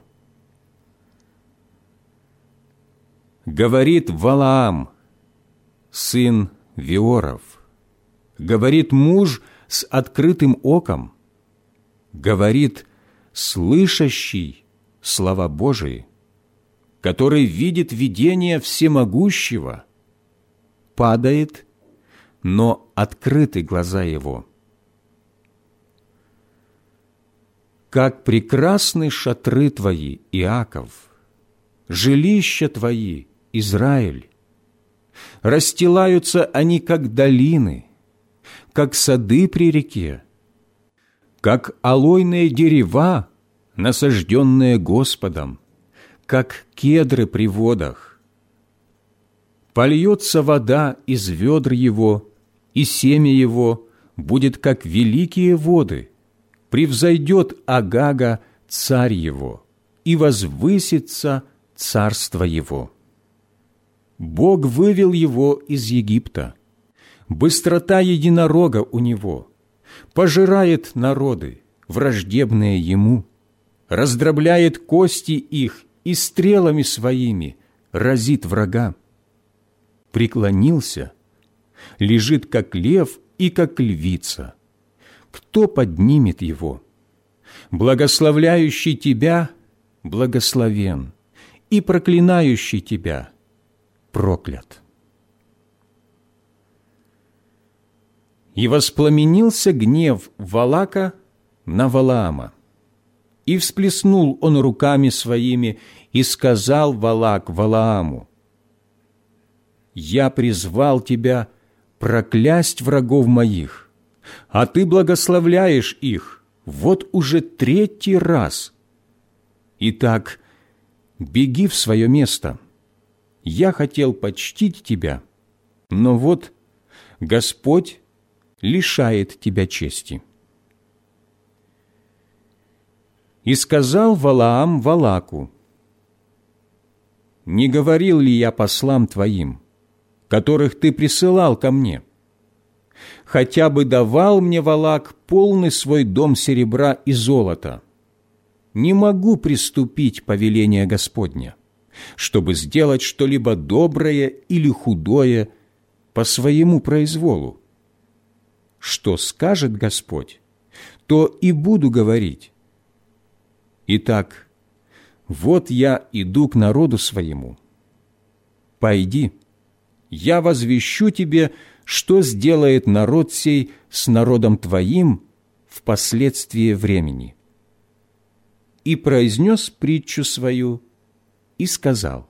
«Говорит Валаам, сын Виоров, говорит муж с открытым оком, говорит слышащий слова Божии, который видит видение всемогущего, падает, но открыты глаза его. Как прекрасны шатры твои, Иаков, жилища твои, Израиль! Расстилаются они, как долины, как сады при реке, как алойные дерева, насажденные Господом, как кедры при водах. Польется вода из ведр его, и семя его будет, как великие воды. Превзойдет Агага царь его, и возвысится царство его. Бог вывел его из Египта. Быстрота единорога у него. Пожирает народы, враждебные ему. Раздробляет кости их и стрелами своими разит врага. Преклонился, лежит, как лев и как львица. Кто поднимет его? Благословляющий тебя благословен, и проклинающий тебя проклят. И воспламенился гнев Валака на Валаама, и всплеснул он руками своими, и сказал Валак Валааму: «Я призвал тебя проклясть врагов моих, а ты благословляешь их вот уже третий раз. Итак, беги в свое место. Я хотел почтить тебя, но вот Господь лишает тебя чести». И сказал Валаам Валаку: «Не говорил ли я послам твоим, которых ты присылал ко мне? Хотя бы давал мне Валак полный свой дом серебра и золота. Не могу приступить повеление Господня, чтобы сделать что-либо доброе или худое по своему произволу. Что скажет Господь, то и буду говорить. Итак, вот я иду к народу своему. Пойди, я возвещу тебе, что сделает народ сей с народом твоим впоследствии времени». И произнес притчу свою и сказал: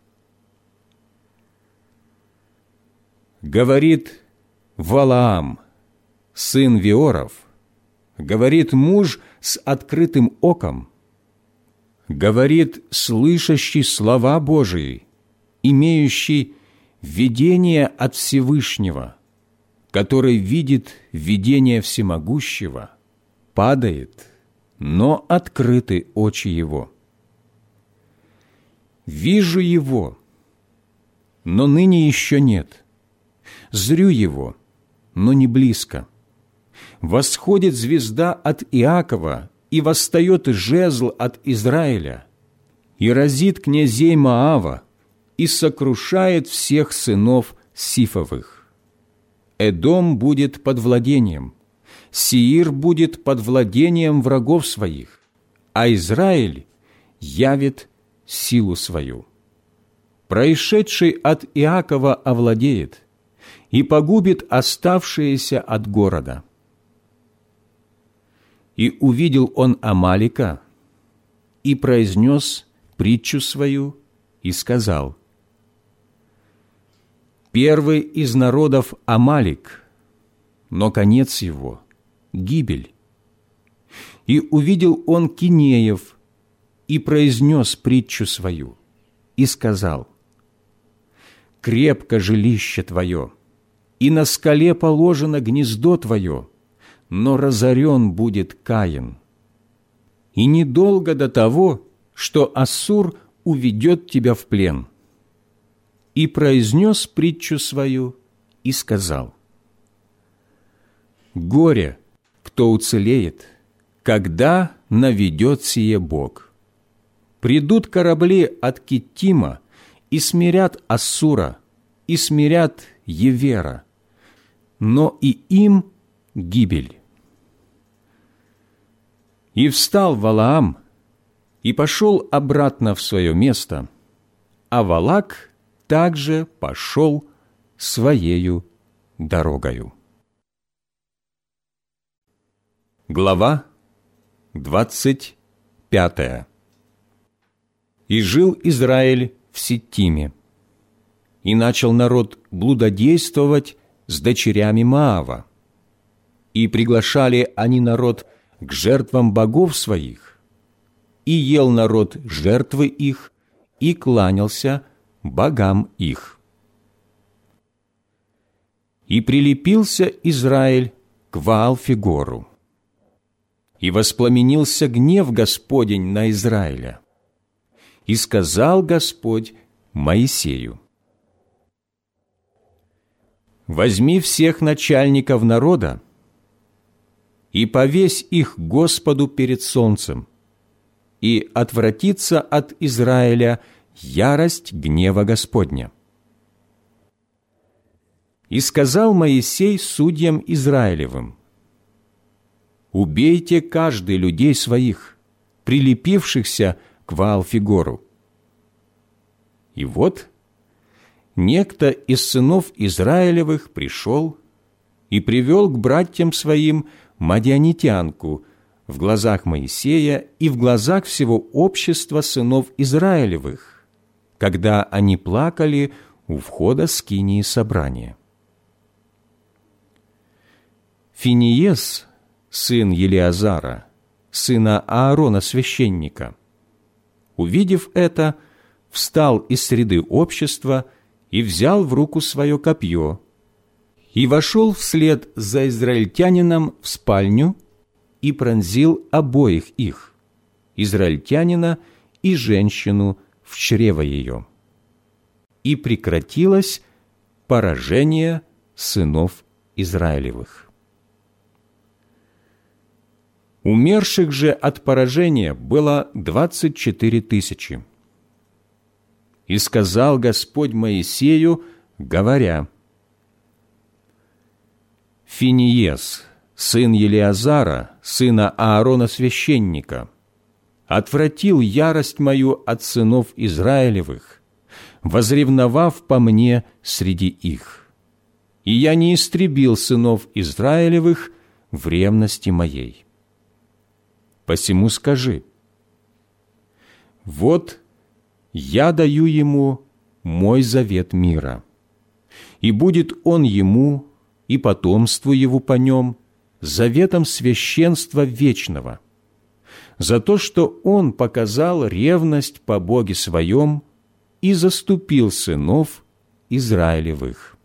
«Говорит Валаам, сын Виоров, говорит муж с открытым оком, говорит слышащий слова Божии, имеющий видение от Всевышнего, который видит видение всемогущего, падает, но открыты очи его. Вижу его, но ныне еще нет. Зрю его, но не близко. Восходит звезда от Иакова, и восстает жезл от Израиля, и разит князей Моава, и сокрушает всех сынов Сифовых. Эдом будет под владением, Сеир будет под владением врагов своих, а Израиль явит силу свою. Происшедший от Иакова овладеет и погубит оставшиеся от города. И увидел он Амалика, и произнес притчу свою, и сказал: «Первый из народов Амалик, но конец его – гибель». И увидел он Кинеев, и произнес притчу свою, и сказал: «Крепко жилище твое, и на скале положено гнездо твое, но разорен будет Каин. И недолго до того, что Ассур уведет тебя в плен». И произнес притчу свою и сказал: «Горе, кто уцелеет, когда наведет сие Бог. Придут корабли от Киттима и смирят Ассура, и смирят Евера, но и им гибель». И встал Валаам и пошел обратно в свое место, а Валак также пошел своею дорогою. Глава двадцать пятая. «И жил Израиль в Ситтиме, и начал народ блудодействовать с дочерями Моава, и приглашали они народ к жертвам богов своих, и ел народ жертвы их, и кланялся богам их. И прилепился Израиль к Ваал-Фигору, и воспламенился гнев Господень на Израиля. И сказал Господь Моисею: «Возьми всех начальников народа и повесь их Господу перед солнцем, и отвратится от Израиля ярость гнева Господня». И сказал Моисей судьям Израилевым: «Убейте каждый людей своих, прилепившихся к Ваал-Фигору». И вот некто из сынов Израилевых пришел и привел к братьям своим мадианитянку в глазах Моисея и в глазах всего общества сынов Израилевых, когда они плакали у входа скинии собрания. Финиес, сын Елиазара, сына Аарона священника, увидев это, встал из среды общества и взял в руку свое копье, и вошел вслед за израильтянином в спальню и пронзил обоих их, израильтянина и женщину, в чрево ее. И прекратилось поражение сынов Израилевых. Умерших же от поражения было двадцать четыре тысячи. И сказал Господь Моисею, говоря: «Финиес, сын Елиазара, сына Аарона священника, отвратил ярость мою от сынов Израилевых, возревновав по мне среди их. И я не истребил сынов Израилевых в ревности моей. Посему скажи: вот я даю ему мой завет мира, и будет он ему и потомству его по нем заветом священства вечного, за то, что он показал ревность по Боге своем и заступил сынов Израилевых».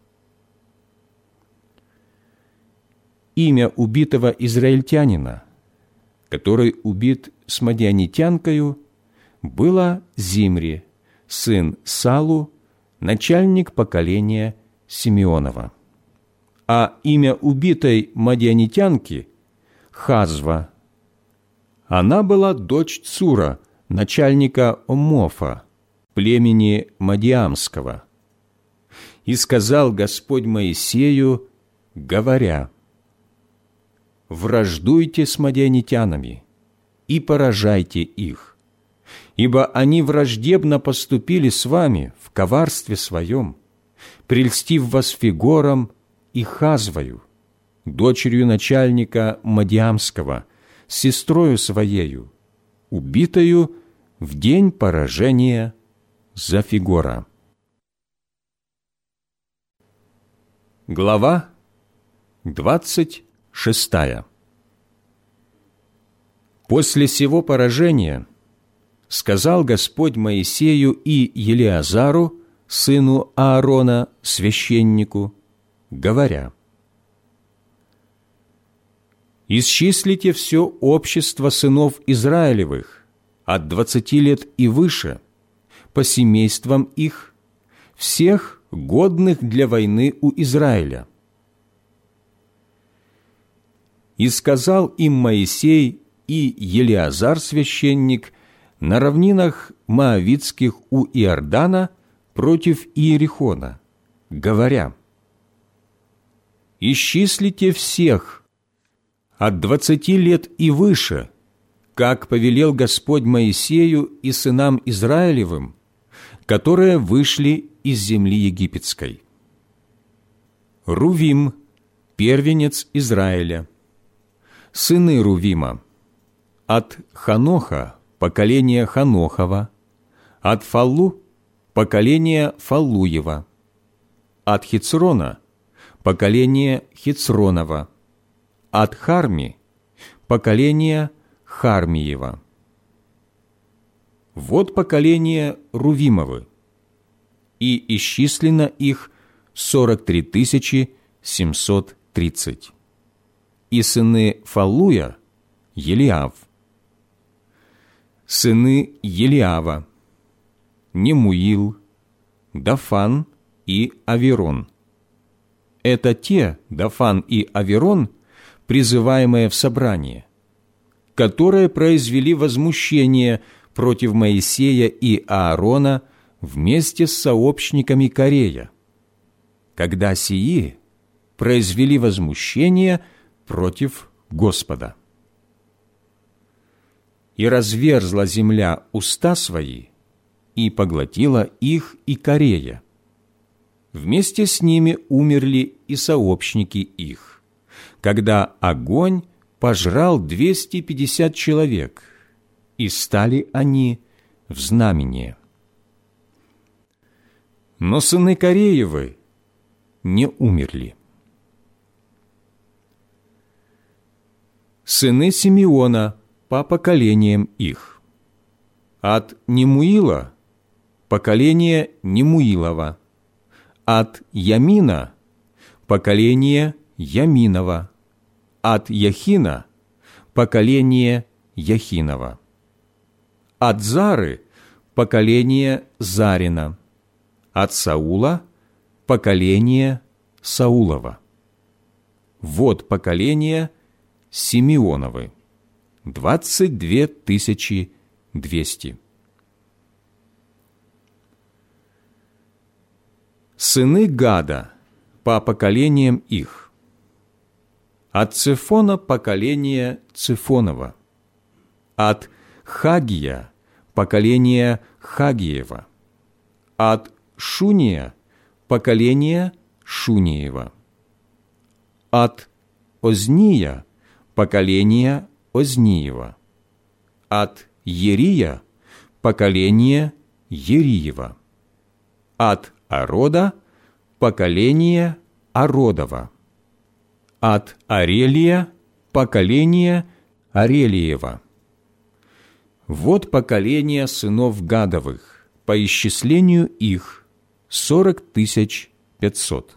Имя убитого израильтянина, который убит с мадианитянкою, было Зимри, сын Салу, начальник поколения Симеонова. А имя убитой мадианитянки – Хазва. Она была дочь Цура, начальника Омофа, племени Мадиамского. И сказал Господь Моисею, говоря: «Враждуйте с мадианитянами и поражайте их, ибо они враждебно поступили с вами в коварстве своем, прельстив вас Фигором и Хазвою, дочерью начальника Мадиамского, сестрою своею, убитою в день поражения за Фигора». Глава двадцать шестая. После сего поражения сказал Господь Моисею и Елиазару, сыну Аарона, священнику, говоря: Исчислите все общество сынов Израилевых от двадцати лет и выше, по семействам их, всех годных для войны у Израиля. И сказал им Моисей и Елиазар священник на равнинах Моавитских у Иордана против Иерихона, говоря: «Исчислите всех от двадцати лет и выше, как повелел Господь Моисею и сынам Израилевым, которые вышли из земли египетской. Рувим, первенец Израиля, сыны Рувима, от Ханоха, поколение Ханохова, от Фаллу, поколение Фаллуева, от Хицрона, поколение Хицронова, от Харми, поколение Хармиева. Вот поколение Рувимовы, и исчислено их сорок три тысячи семьсот тридцать. И сыны Фаллуя – Елиав. Сыны Елиава – Немуил, Дафан и Аверон. Это те, Дафан и Аверон, призываемые в собрание, которые произвели возмущение против Моисея и Аарона вместе с сообщниками Корея, когда сии произвели возмущение против Господа. И разверзла земля уста свои, и поглотила их и Корея. Вместе с ними умерли и сообщники их, когда огонь пожрал двести пятьдесят человек, и стали они в знамение. Но сыны Кореевы не умерли. Сыны Симеона по поколениям их. От Немуила – поколение Немуилова, от Ямина – поколение Яминова, от Яхина – поколение Яхинова, от Зары – поколение Зарина, от Саула – поколение Саулова. Вот поколение Симеоновы – двадцать две тысячи двести. Сыны Гада по поколениям их. От Цефона поколение Цефонова, от Хагия поколение Хагиева, от Шуния поколение Шуниева, от Озния поколение Озниева, от Ерия поколение Ериева, от Арода поколение Ародова, от Арелия поколение Арелиева. Вот поколение сынов Гадовых, по исчислению их сорок тысяч пятьсот.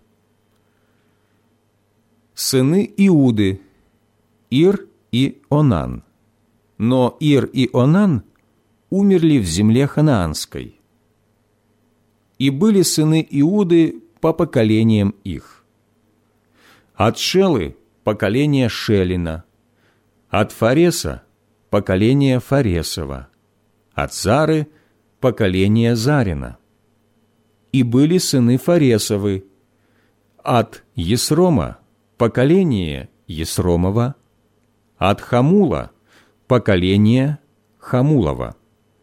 Сыны Иуды – Ир и Онан. Но Ир и Онан умерли в земле ханаанской. И были сыны Иуды по поколениям их. От Шелы – поколение Шелина, от Фареса – поколение Фаресова, от Зары – поколение Зарина. И были сыны Фаресовы, от Есрома – поколение Есромова, от Хамула – поколение Хамулова.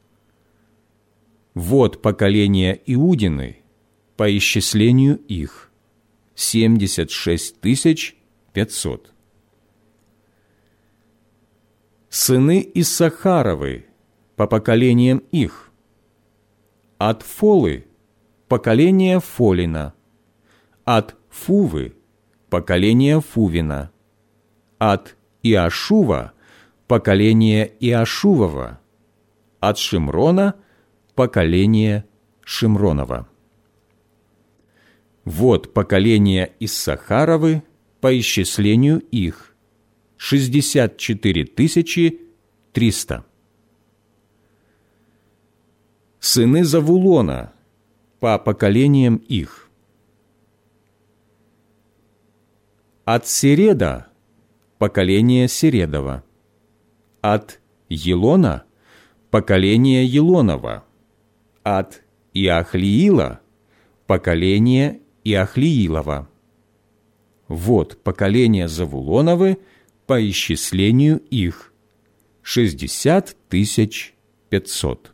Вот поколение Иудины по исчислению их семьдесят шесть тысяч пятьсот. Сыны Иссахаровы по поколениям их. От Фолы – поколение Фолина, от Фувы – поколение Фувина, от Иашува – поколение Иашувова, от Шимрона – поколение Шимронова. Вот поколение Иссахаровы по исчислению их шестьдесят четыре тысячи триста. Сыны Завулона по поколениям их. От Середа – поколение Середова. От Елона – поколение Елонова. От Иахлиила – поколение Иахлиилова. Вот поколение Завулоновы по исчислению их – шестьдесят тысяч пятьсот.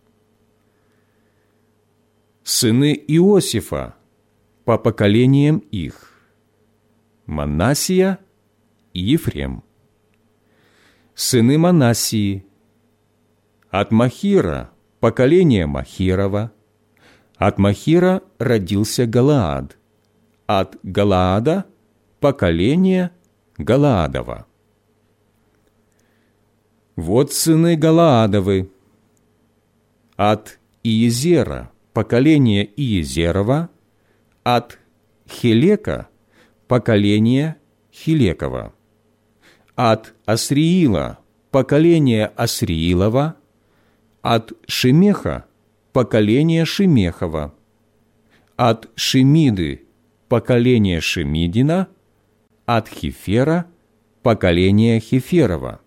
Сыны Иосифа по поколениям их. Манассия и Ефрем. Сыны Манассии. От Махира поколение Махирова. От Махира родился Галаад. От Галаада поколение Галаадова. Вот сыны Галаадовы. От Иезера поколение Иезерова. От Хелека поколение Хилекова. От Асриила поколение Асриилова. От Шемеха поколение Шемехова. От Шемиды поколение Шемидина. От Хефера поколение Хеферова.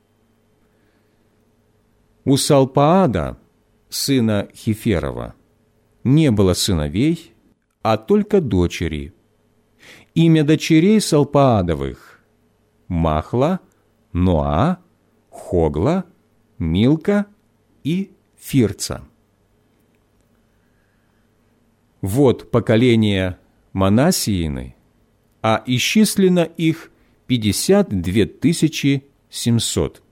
У Салпаада, сына Хеферова, не было сыновей, а только дочери. Имя дочерей Салпаадовых – Махла, Ноа, Хогла, Милка и Фирца. Вот поколение Манассиины, а исчислено их пятьдесят две тысячи семьсот.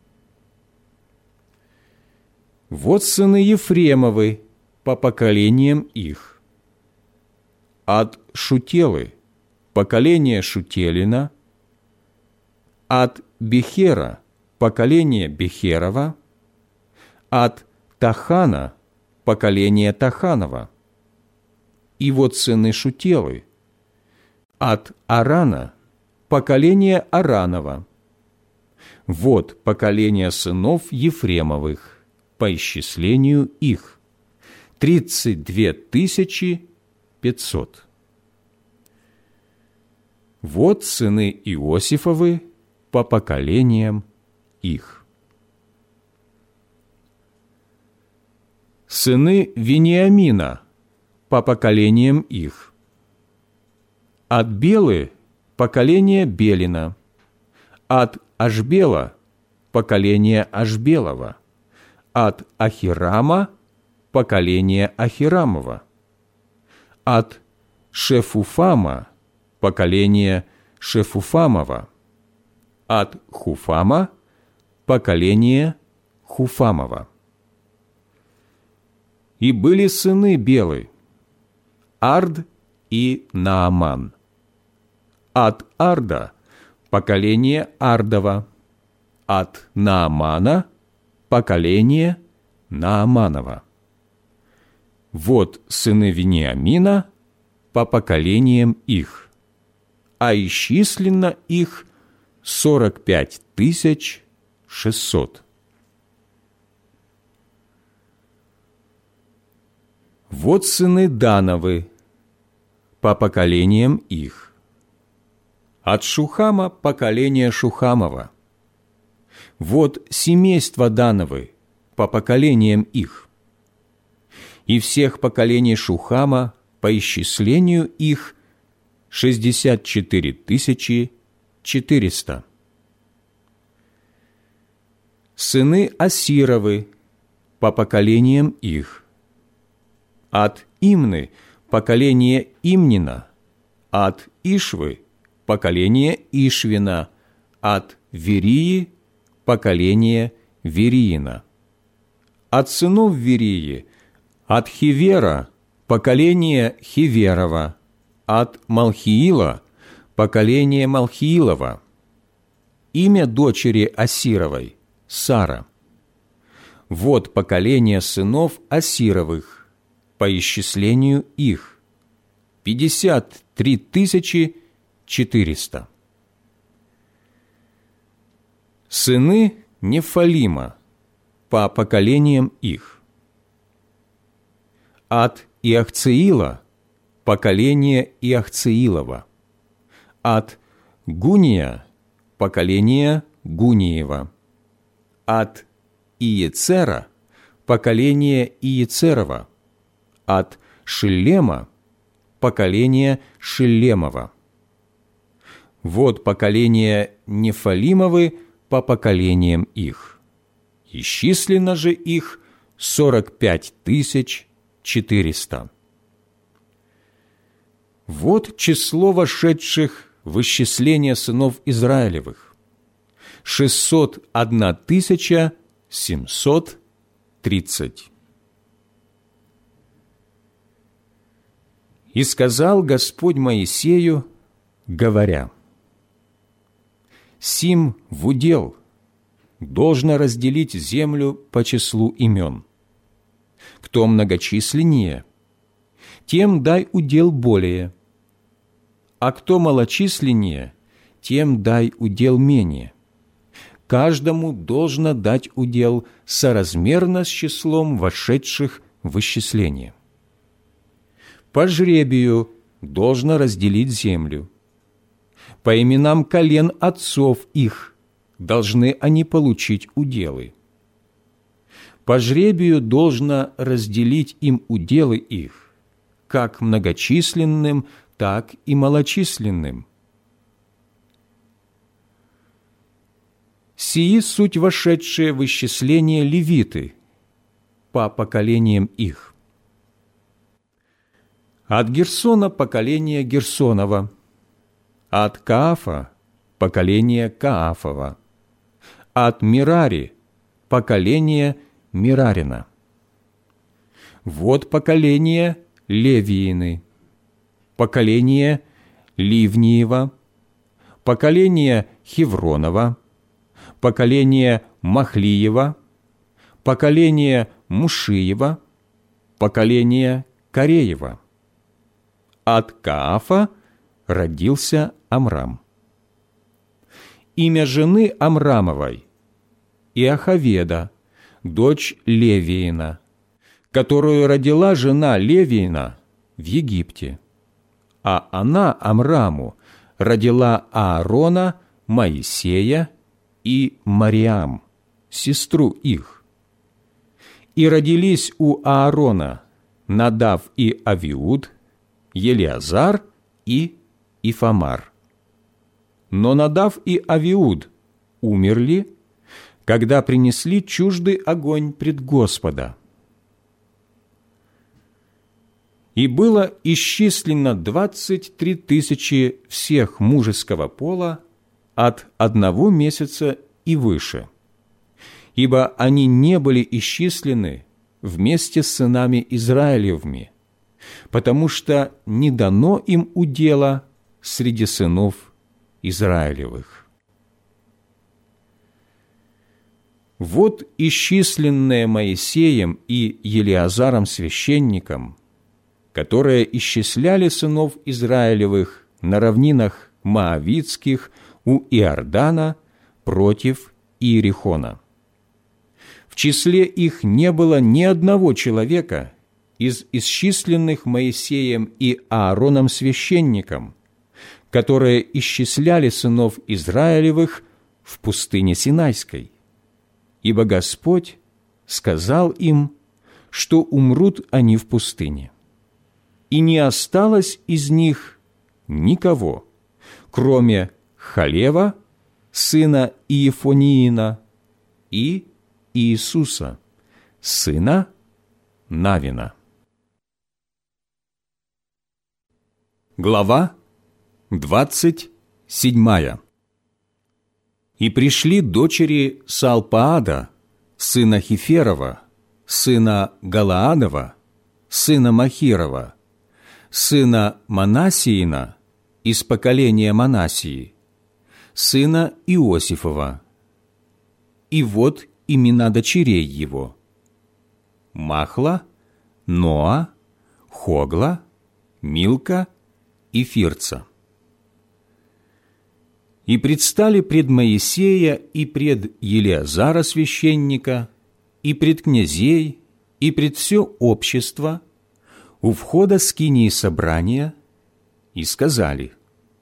Вот сыны Ефремовы по поколениям их. От Шутелы поколение Шутелина. От Бехера поколение Бехерова. От Тахана поколение Таханова. И вот сыны Шутелы. От Арана поколение Аранова. Вот поколение сынов Ефремовых по исчислению их – тридцать две тысячи пятьсот. Вот сыны Иосифовы по поколениям их. Сыны Вениамина по поколениям их. От Белы поколение Белина. От Ашбела поколение Ашбелова. От Ахирама поколение Ахирамова. От Шефуфама поколение Шефуфамова. От Хуфама поколение Хуфамова. И были сыны Белы – Ард и Нааман. От Арда поколение Ардова. От Наамана поколение Нааманова. Вот сыны Вениамина по поколениям их, а исчислено их сорок пять тысяч шестьсот. Вот сыны Дановы по поколениям их. От Шухама поколение Шухамова. Вот семейство Дановы по поколениям их. И всех поколений Шухама по исчислению их шестьдесят четыре тысячи четыреста. Сыны Асировы по поколениям их. От Имны поколение Имнина. От Ишвы поколение Ишвина. От Верии поколение Вериина. От сынов Верии, от Хивера поколение Хиверова. От Малхиила поколение Малхиилова. Имя дочери Асировой – Сара. Вот поколение сынов Асировых по исчислению их – пятьдесят три тысячи четыреста. Сыны Нефалима по поколениям их. От Иахцеила – поколение Иахцеилова. От Гуния – поколение Гуниева. От Иецера – поколение Иецерова. От Шиллема – поколение Шиллемова. Вот поколение Нефалимовы по поколениям их. Исчислено же их сорок пять тысяч четыреста. Вот число вошедших в исчисление сынов Израилевых – шестьсот одна тысяча семьсот тридцать. И сказал Господь Моисею, говоря: «Сим в удел должно разделить землю по числу имен. Кто многочисленнее, тем дай удел более, а кто малочисленнее, тем дай удел менее. Каждому должно дать удел соразмерно с числом вошедших в исчисление. По жребию должно разделить землю. По именам колен отцов их должны они получить уделы. По жребию должно разделить им уделы их, как многочисленным, так и малочисленным. Сии суть вошедшие в исчисление левиты по поколениям их. От Герсона поколение Герсонова, от Каафа поколение Каафова, от Мирари поколение Мирарина. Вот поколение Левиины, поколение Ливниева, поколение Хевронова, поколение Махлиева, поколение Мушиева, поколение Кореева. От Каафа родился Амрам. Имя жены Амрамовой – Иохаведа, дочь Левиина, которую родила жена Левиина в Египте. А она Амраму родила Аарона, Моисея и Мариам, сестру их. И родились у Аарона Надав и Авиуд, Елиазар и Ифамар. Но Надав и Авиуд умерли, когда принесли чуждый огонь пред Господа. И было исчислено двадцать три тысячи всех мужеского пола от одного месяца и выше, ибо они не были исчислены вместе с сынами Израилевыми, потому что не дано им удела среди сынов Израилевых. Вот исчисленные Моисеем и Елиазаром священником, которые исчисляли сынов Израилевых на равнинах Моавитских у Иордана против Иерихона. В числе их не было ни одного человека из исчисленных Моисеем и Аароном священником, которые исчисляли сынов Израилевых в пустыне Синайской. Ибо Господь сказал им, что умрут они в пустыне. И не осталось из них никого, кроме Халева, сына Иефониина, и Иисуса, сына Навина. Глава двадцать седьмая. И пришли дочери Салпаада, сына Хеферова, сына Галаадова, сына Махирова, сына Манасиина из поколения Манасии, сына Иосифова. И вот имена дочерей его: Махла, Ноа, Хогла, Милка и Фирца. И предстали пред Моисея и пред Елеазара священника, и пред князей, и пред все общество у входа скинии собрания, и сказали: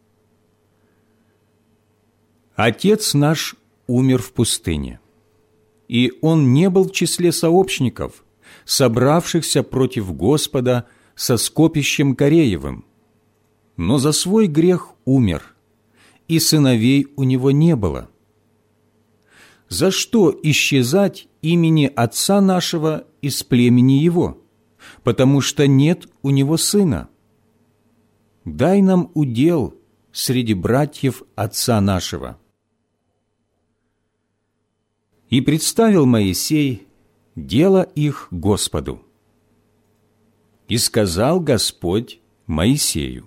«Отец наш умер в пустыне, и он не был в числе сообщников, собравшихся против Господа со скопищем Кореевым, но за свой грех умер, и сыновей у него не было. За что исчезать имени отца нашего из племени его, потому что нет у него сына? Дай нам удел среди братьев отца нашего». И представил Моисей дело их Господу. И сказал Господь Моисею: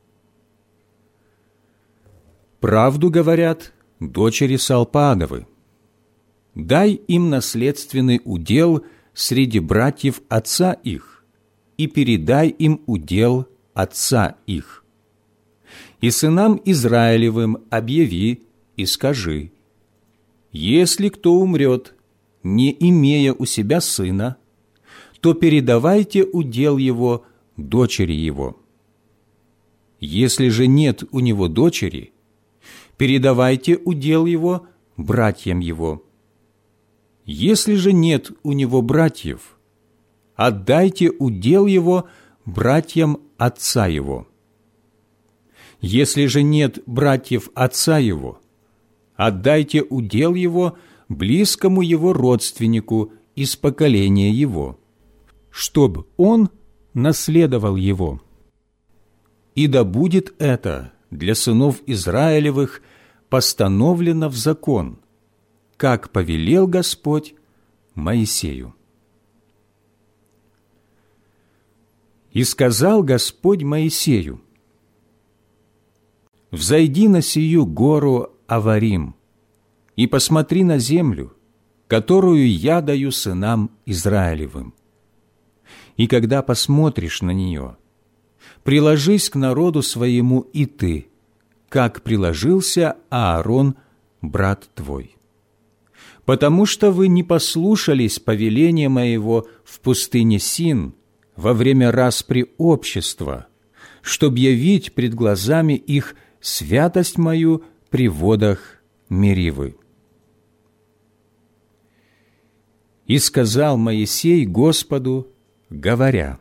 «Правду говорят дочери Салпаадовы. Дай им наследственный удел среди братьев отца их, и передай им удел отца их. И сынам Израилевым объяви и скажи: если кто умрет, не имея у себя сына, то передавайте удел его дочери его. Если же нет у него дочери, передавайте удел его братьям его. Если же нет у него братьев, отдайте удел его братьям отца его. Если же нет братьев отца его, отдайте удел его близкому его родственнику из поколения его, чтоб он наследовал его. И да будет это для сынов Израилевых постановлено в закон, как повелел Господь Моисею. И сказал Господь Моисею: «Взойди на сию гору Аварим и посмотри на землю, которую я даю сынам Израилевым. И когда посмотришь на нее, приложись к народу своему и ты, как приложился Аарон, брат твой. Потому что вы не послушались повеления моего в пустыне Син во время распри общества, чтоб явить пред глазами их святость мою при водах Меривы». И сказал Моисей Господу, говоря: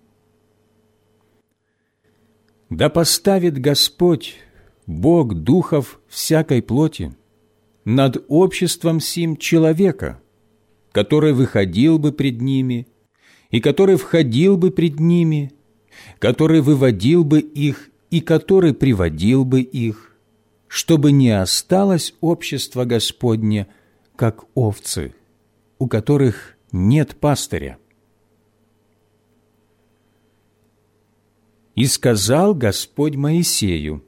«Да поставит Господь, Бог духов всякой плоти, над обществом сим человека, который выходил бы пред ними, и который входил бы пред ними, который выводил бы их, и который приводил бы их, чтобы не осталось общество Господне, как овцы, у которых нет пастыря». И сказал Господь Моисею: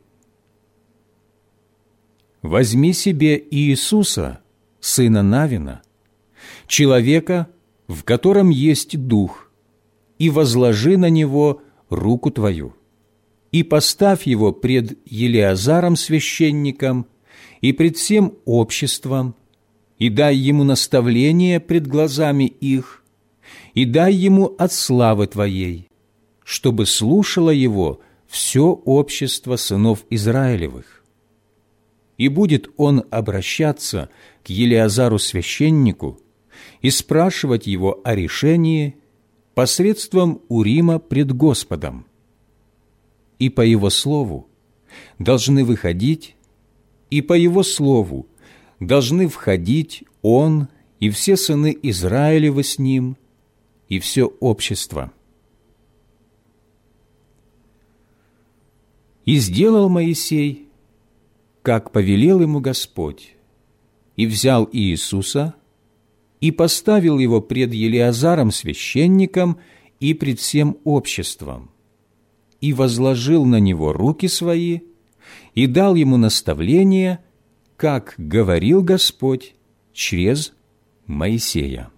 «Возьми себе Иисуса, сына Навина, человека, в котором есть дух, и возложи на него руку твою, и поставь его пред Елеазаром священником и пред всем обществом, и дай ему наставление пред глазами их, и дай ему от славы твоей, чтобы слушало его все общество сынов Израилевых. И будет он обращаться к Елеазару священнику и спрашивать его о решении посредством Урима пред Господом. И по его слову должны выходить, и по его слову должны входить он и все сыны Израилевы с ним, и все общество». И сделал Моисей, как повелел ему Господь, и взял Иисуса, и поставил его пред Елеазаром священником и пред всем обществом, и возложил на него руки свои, и дал ему наставление, как говорил Господь через Моисея.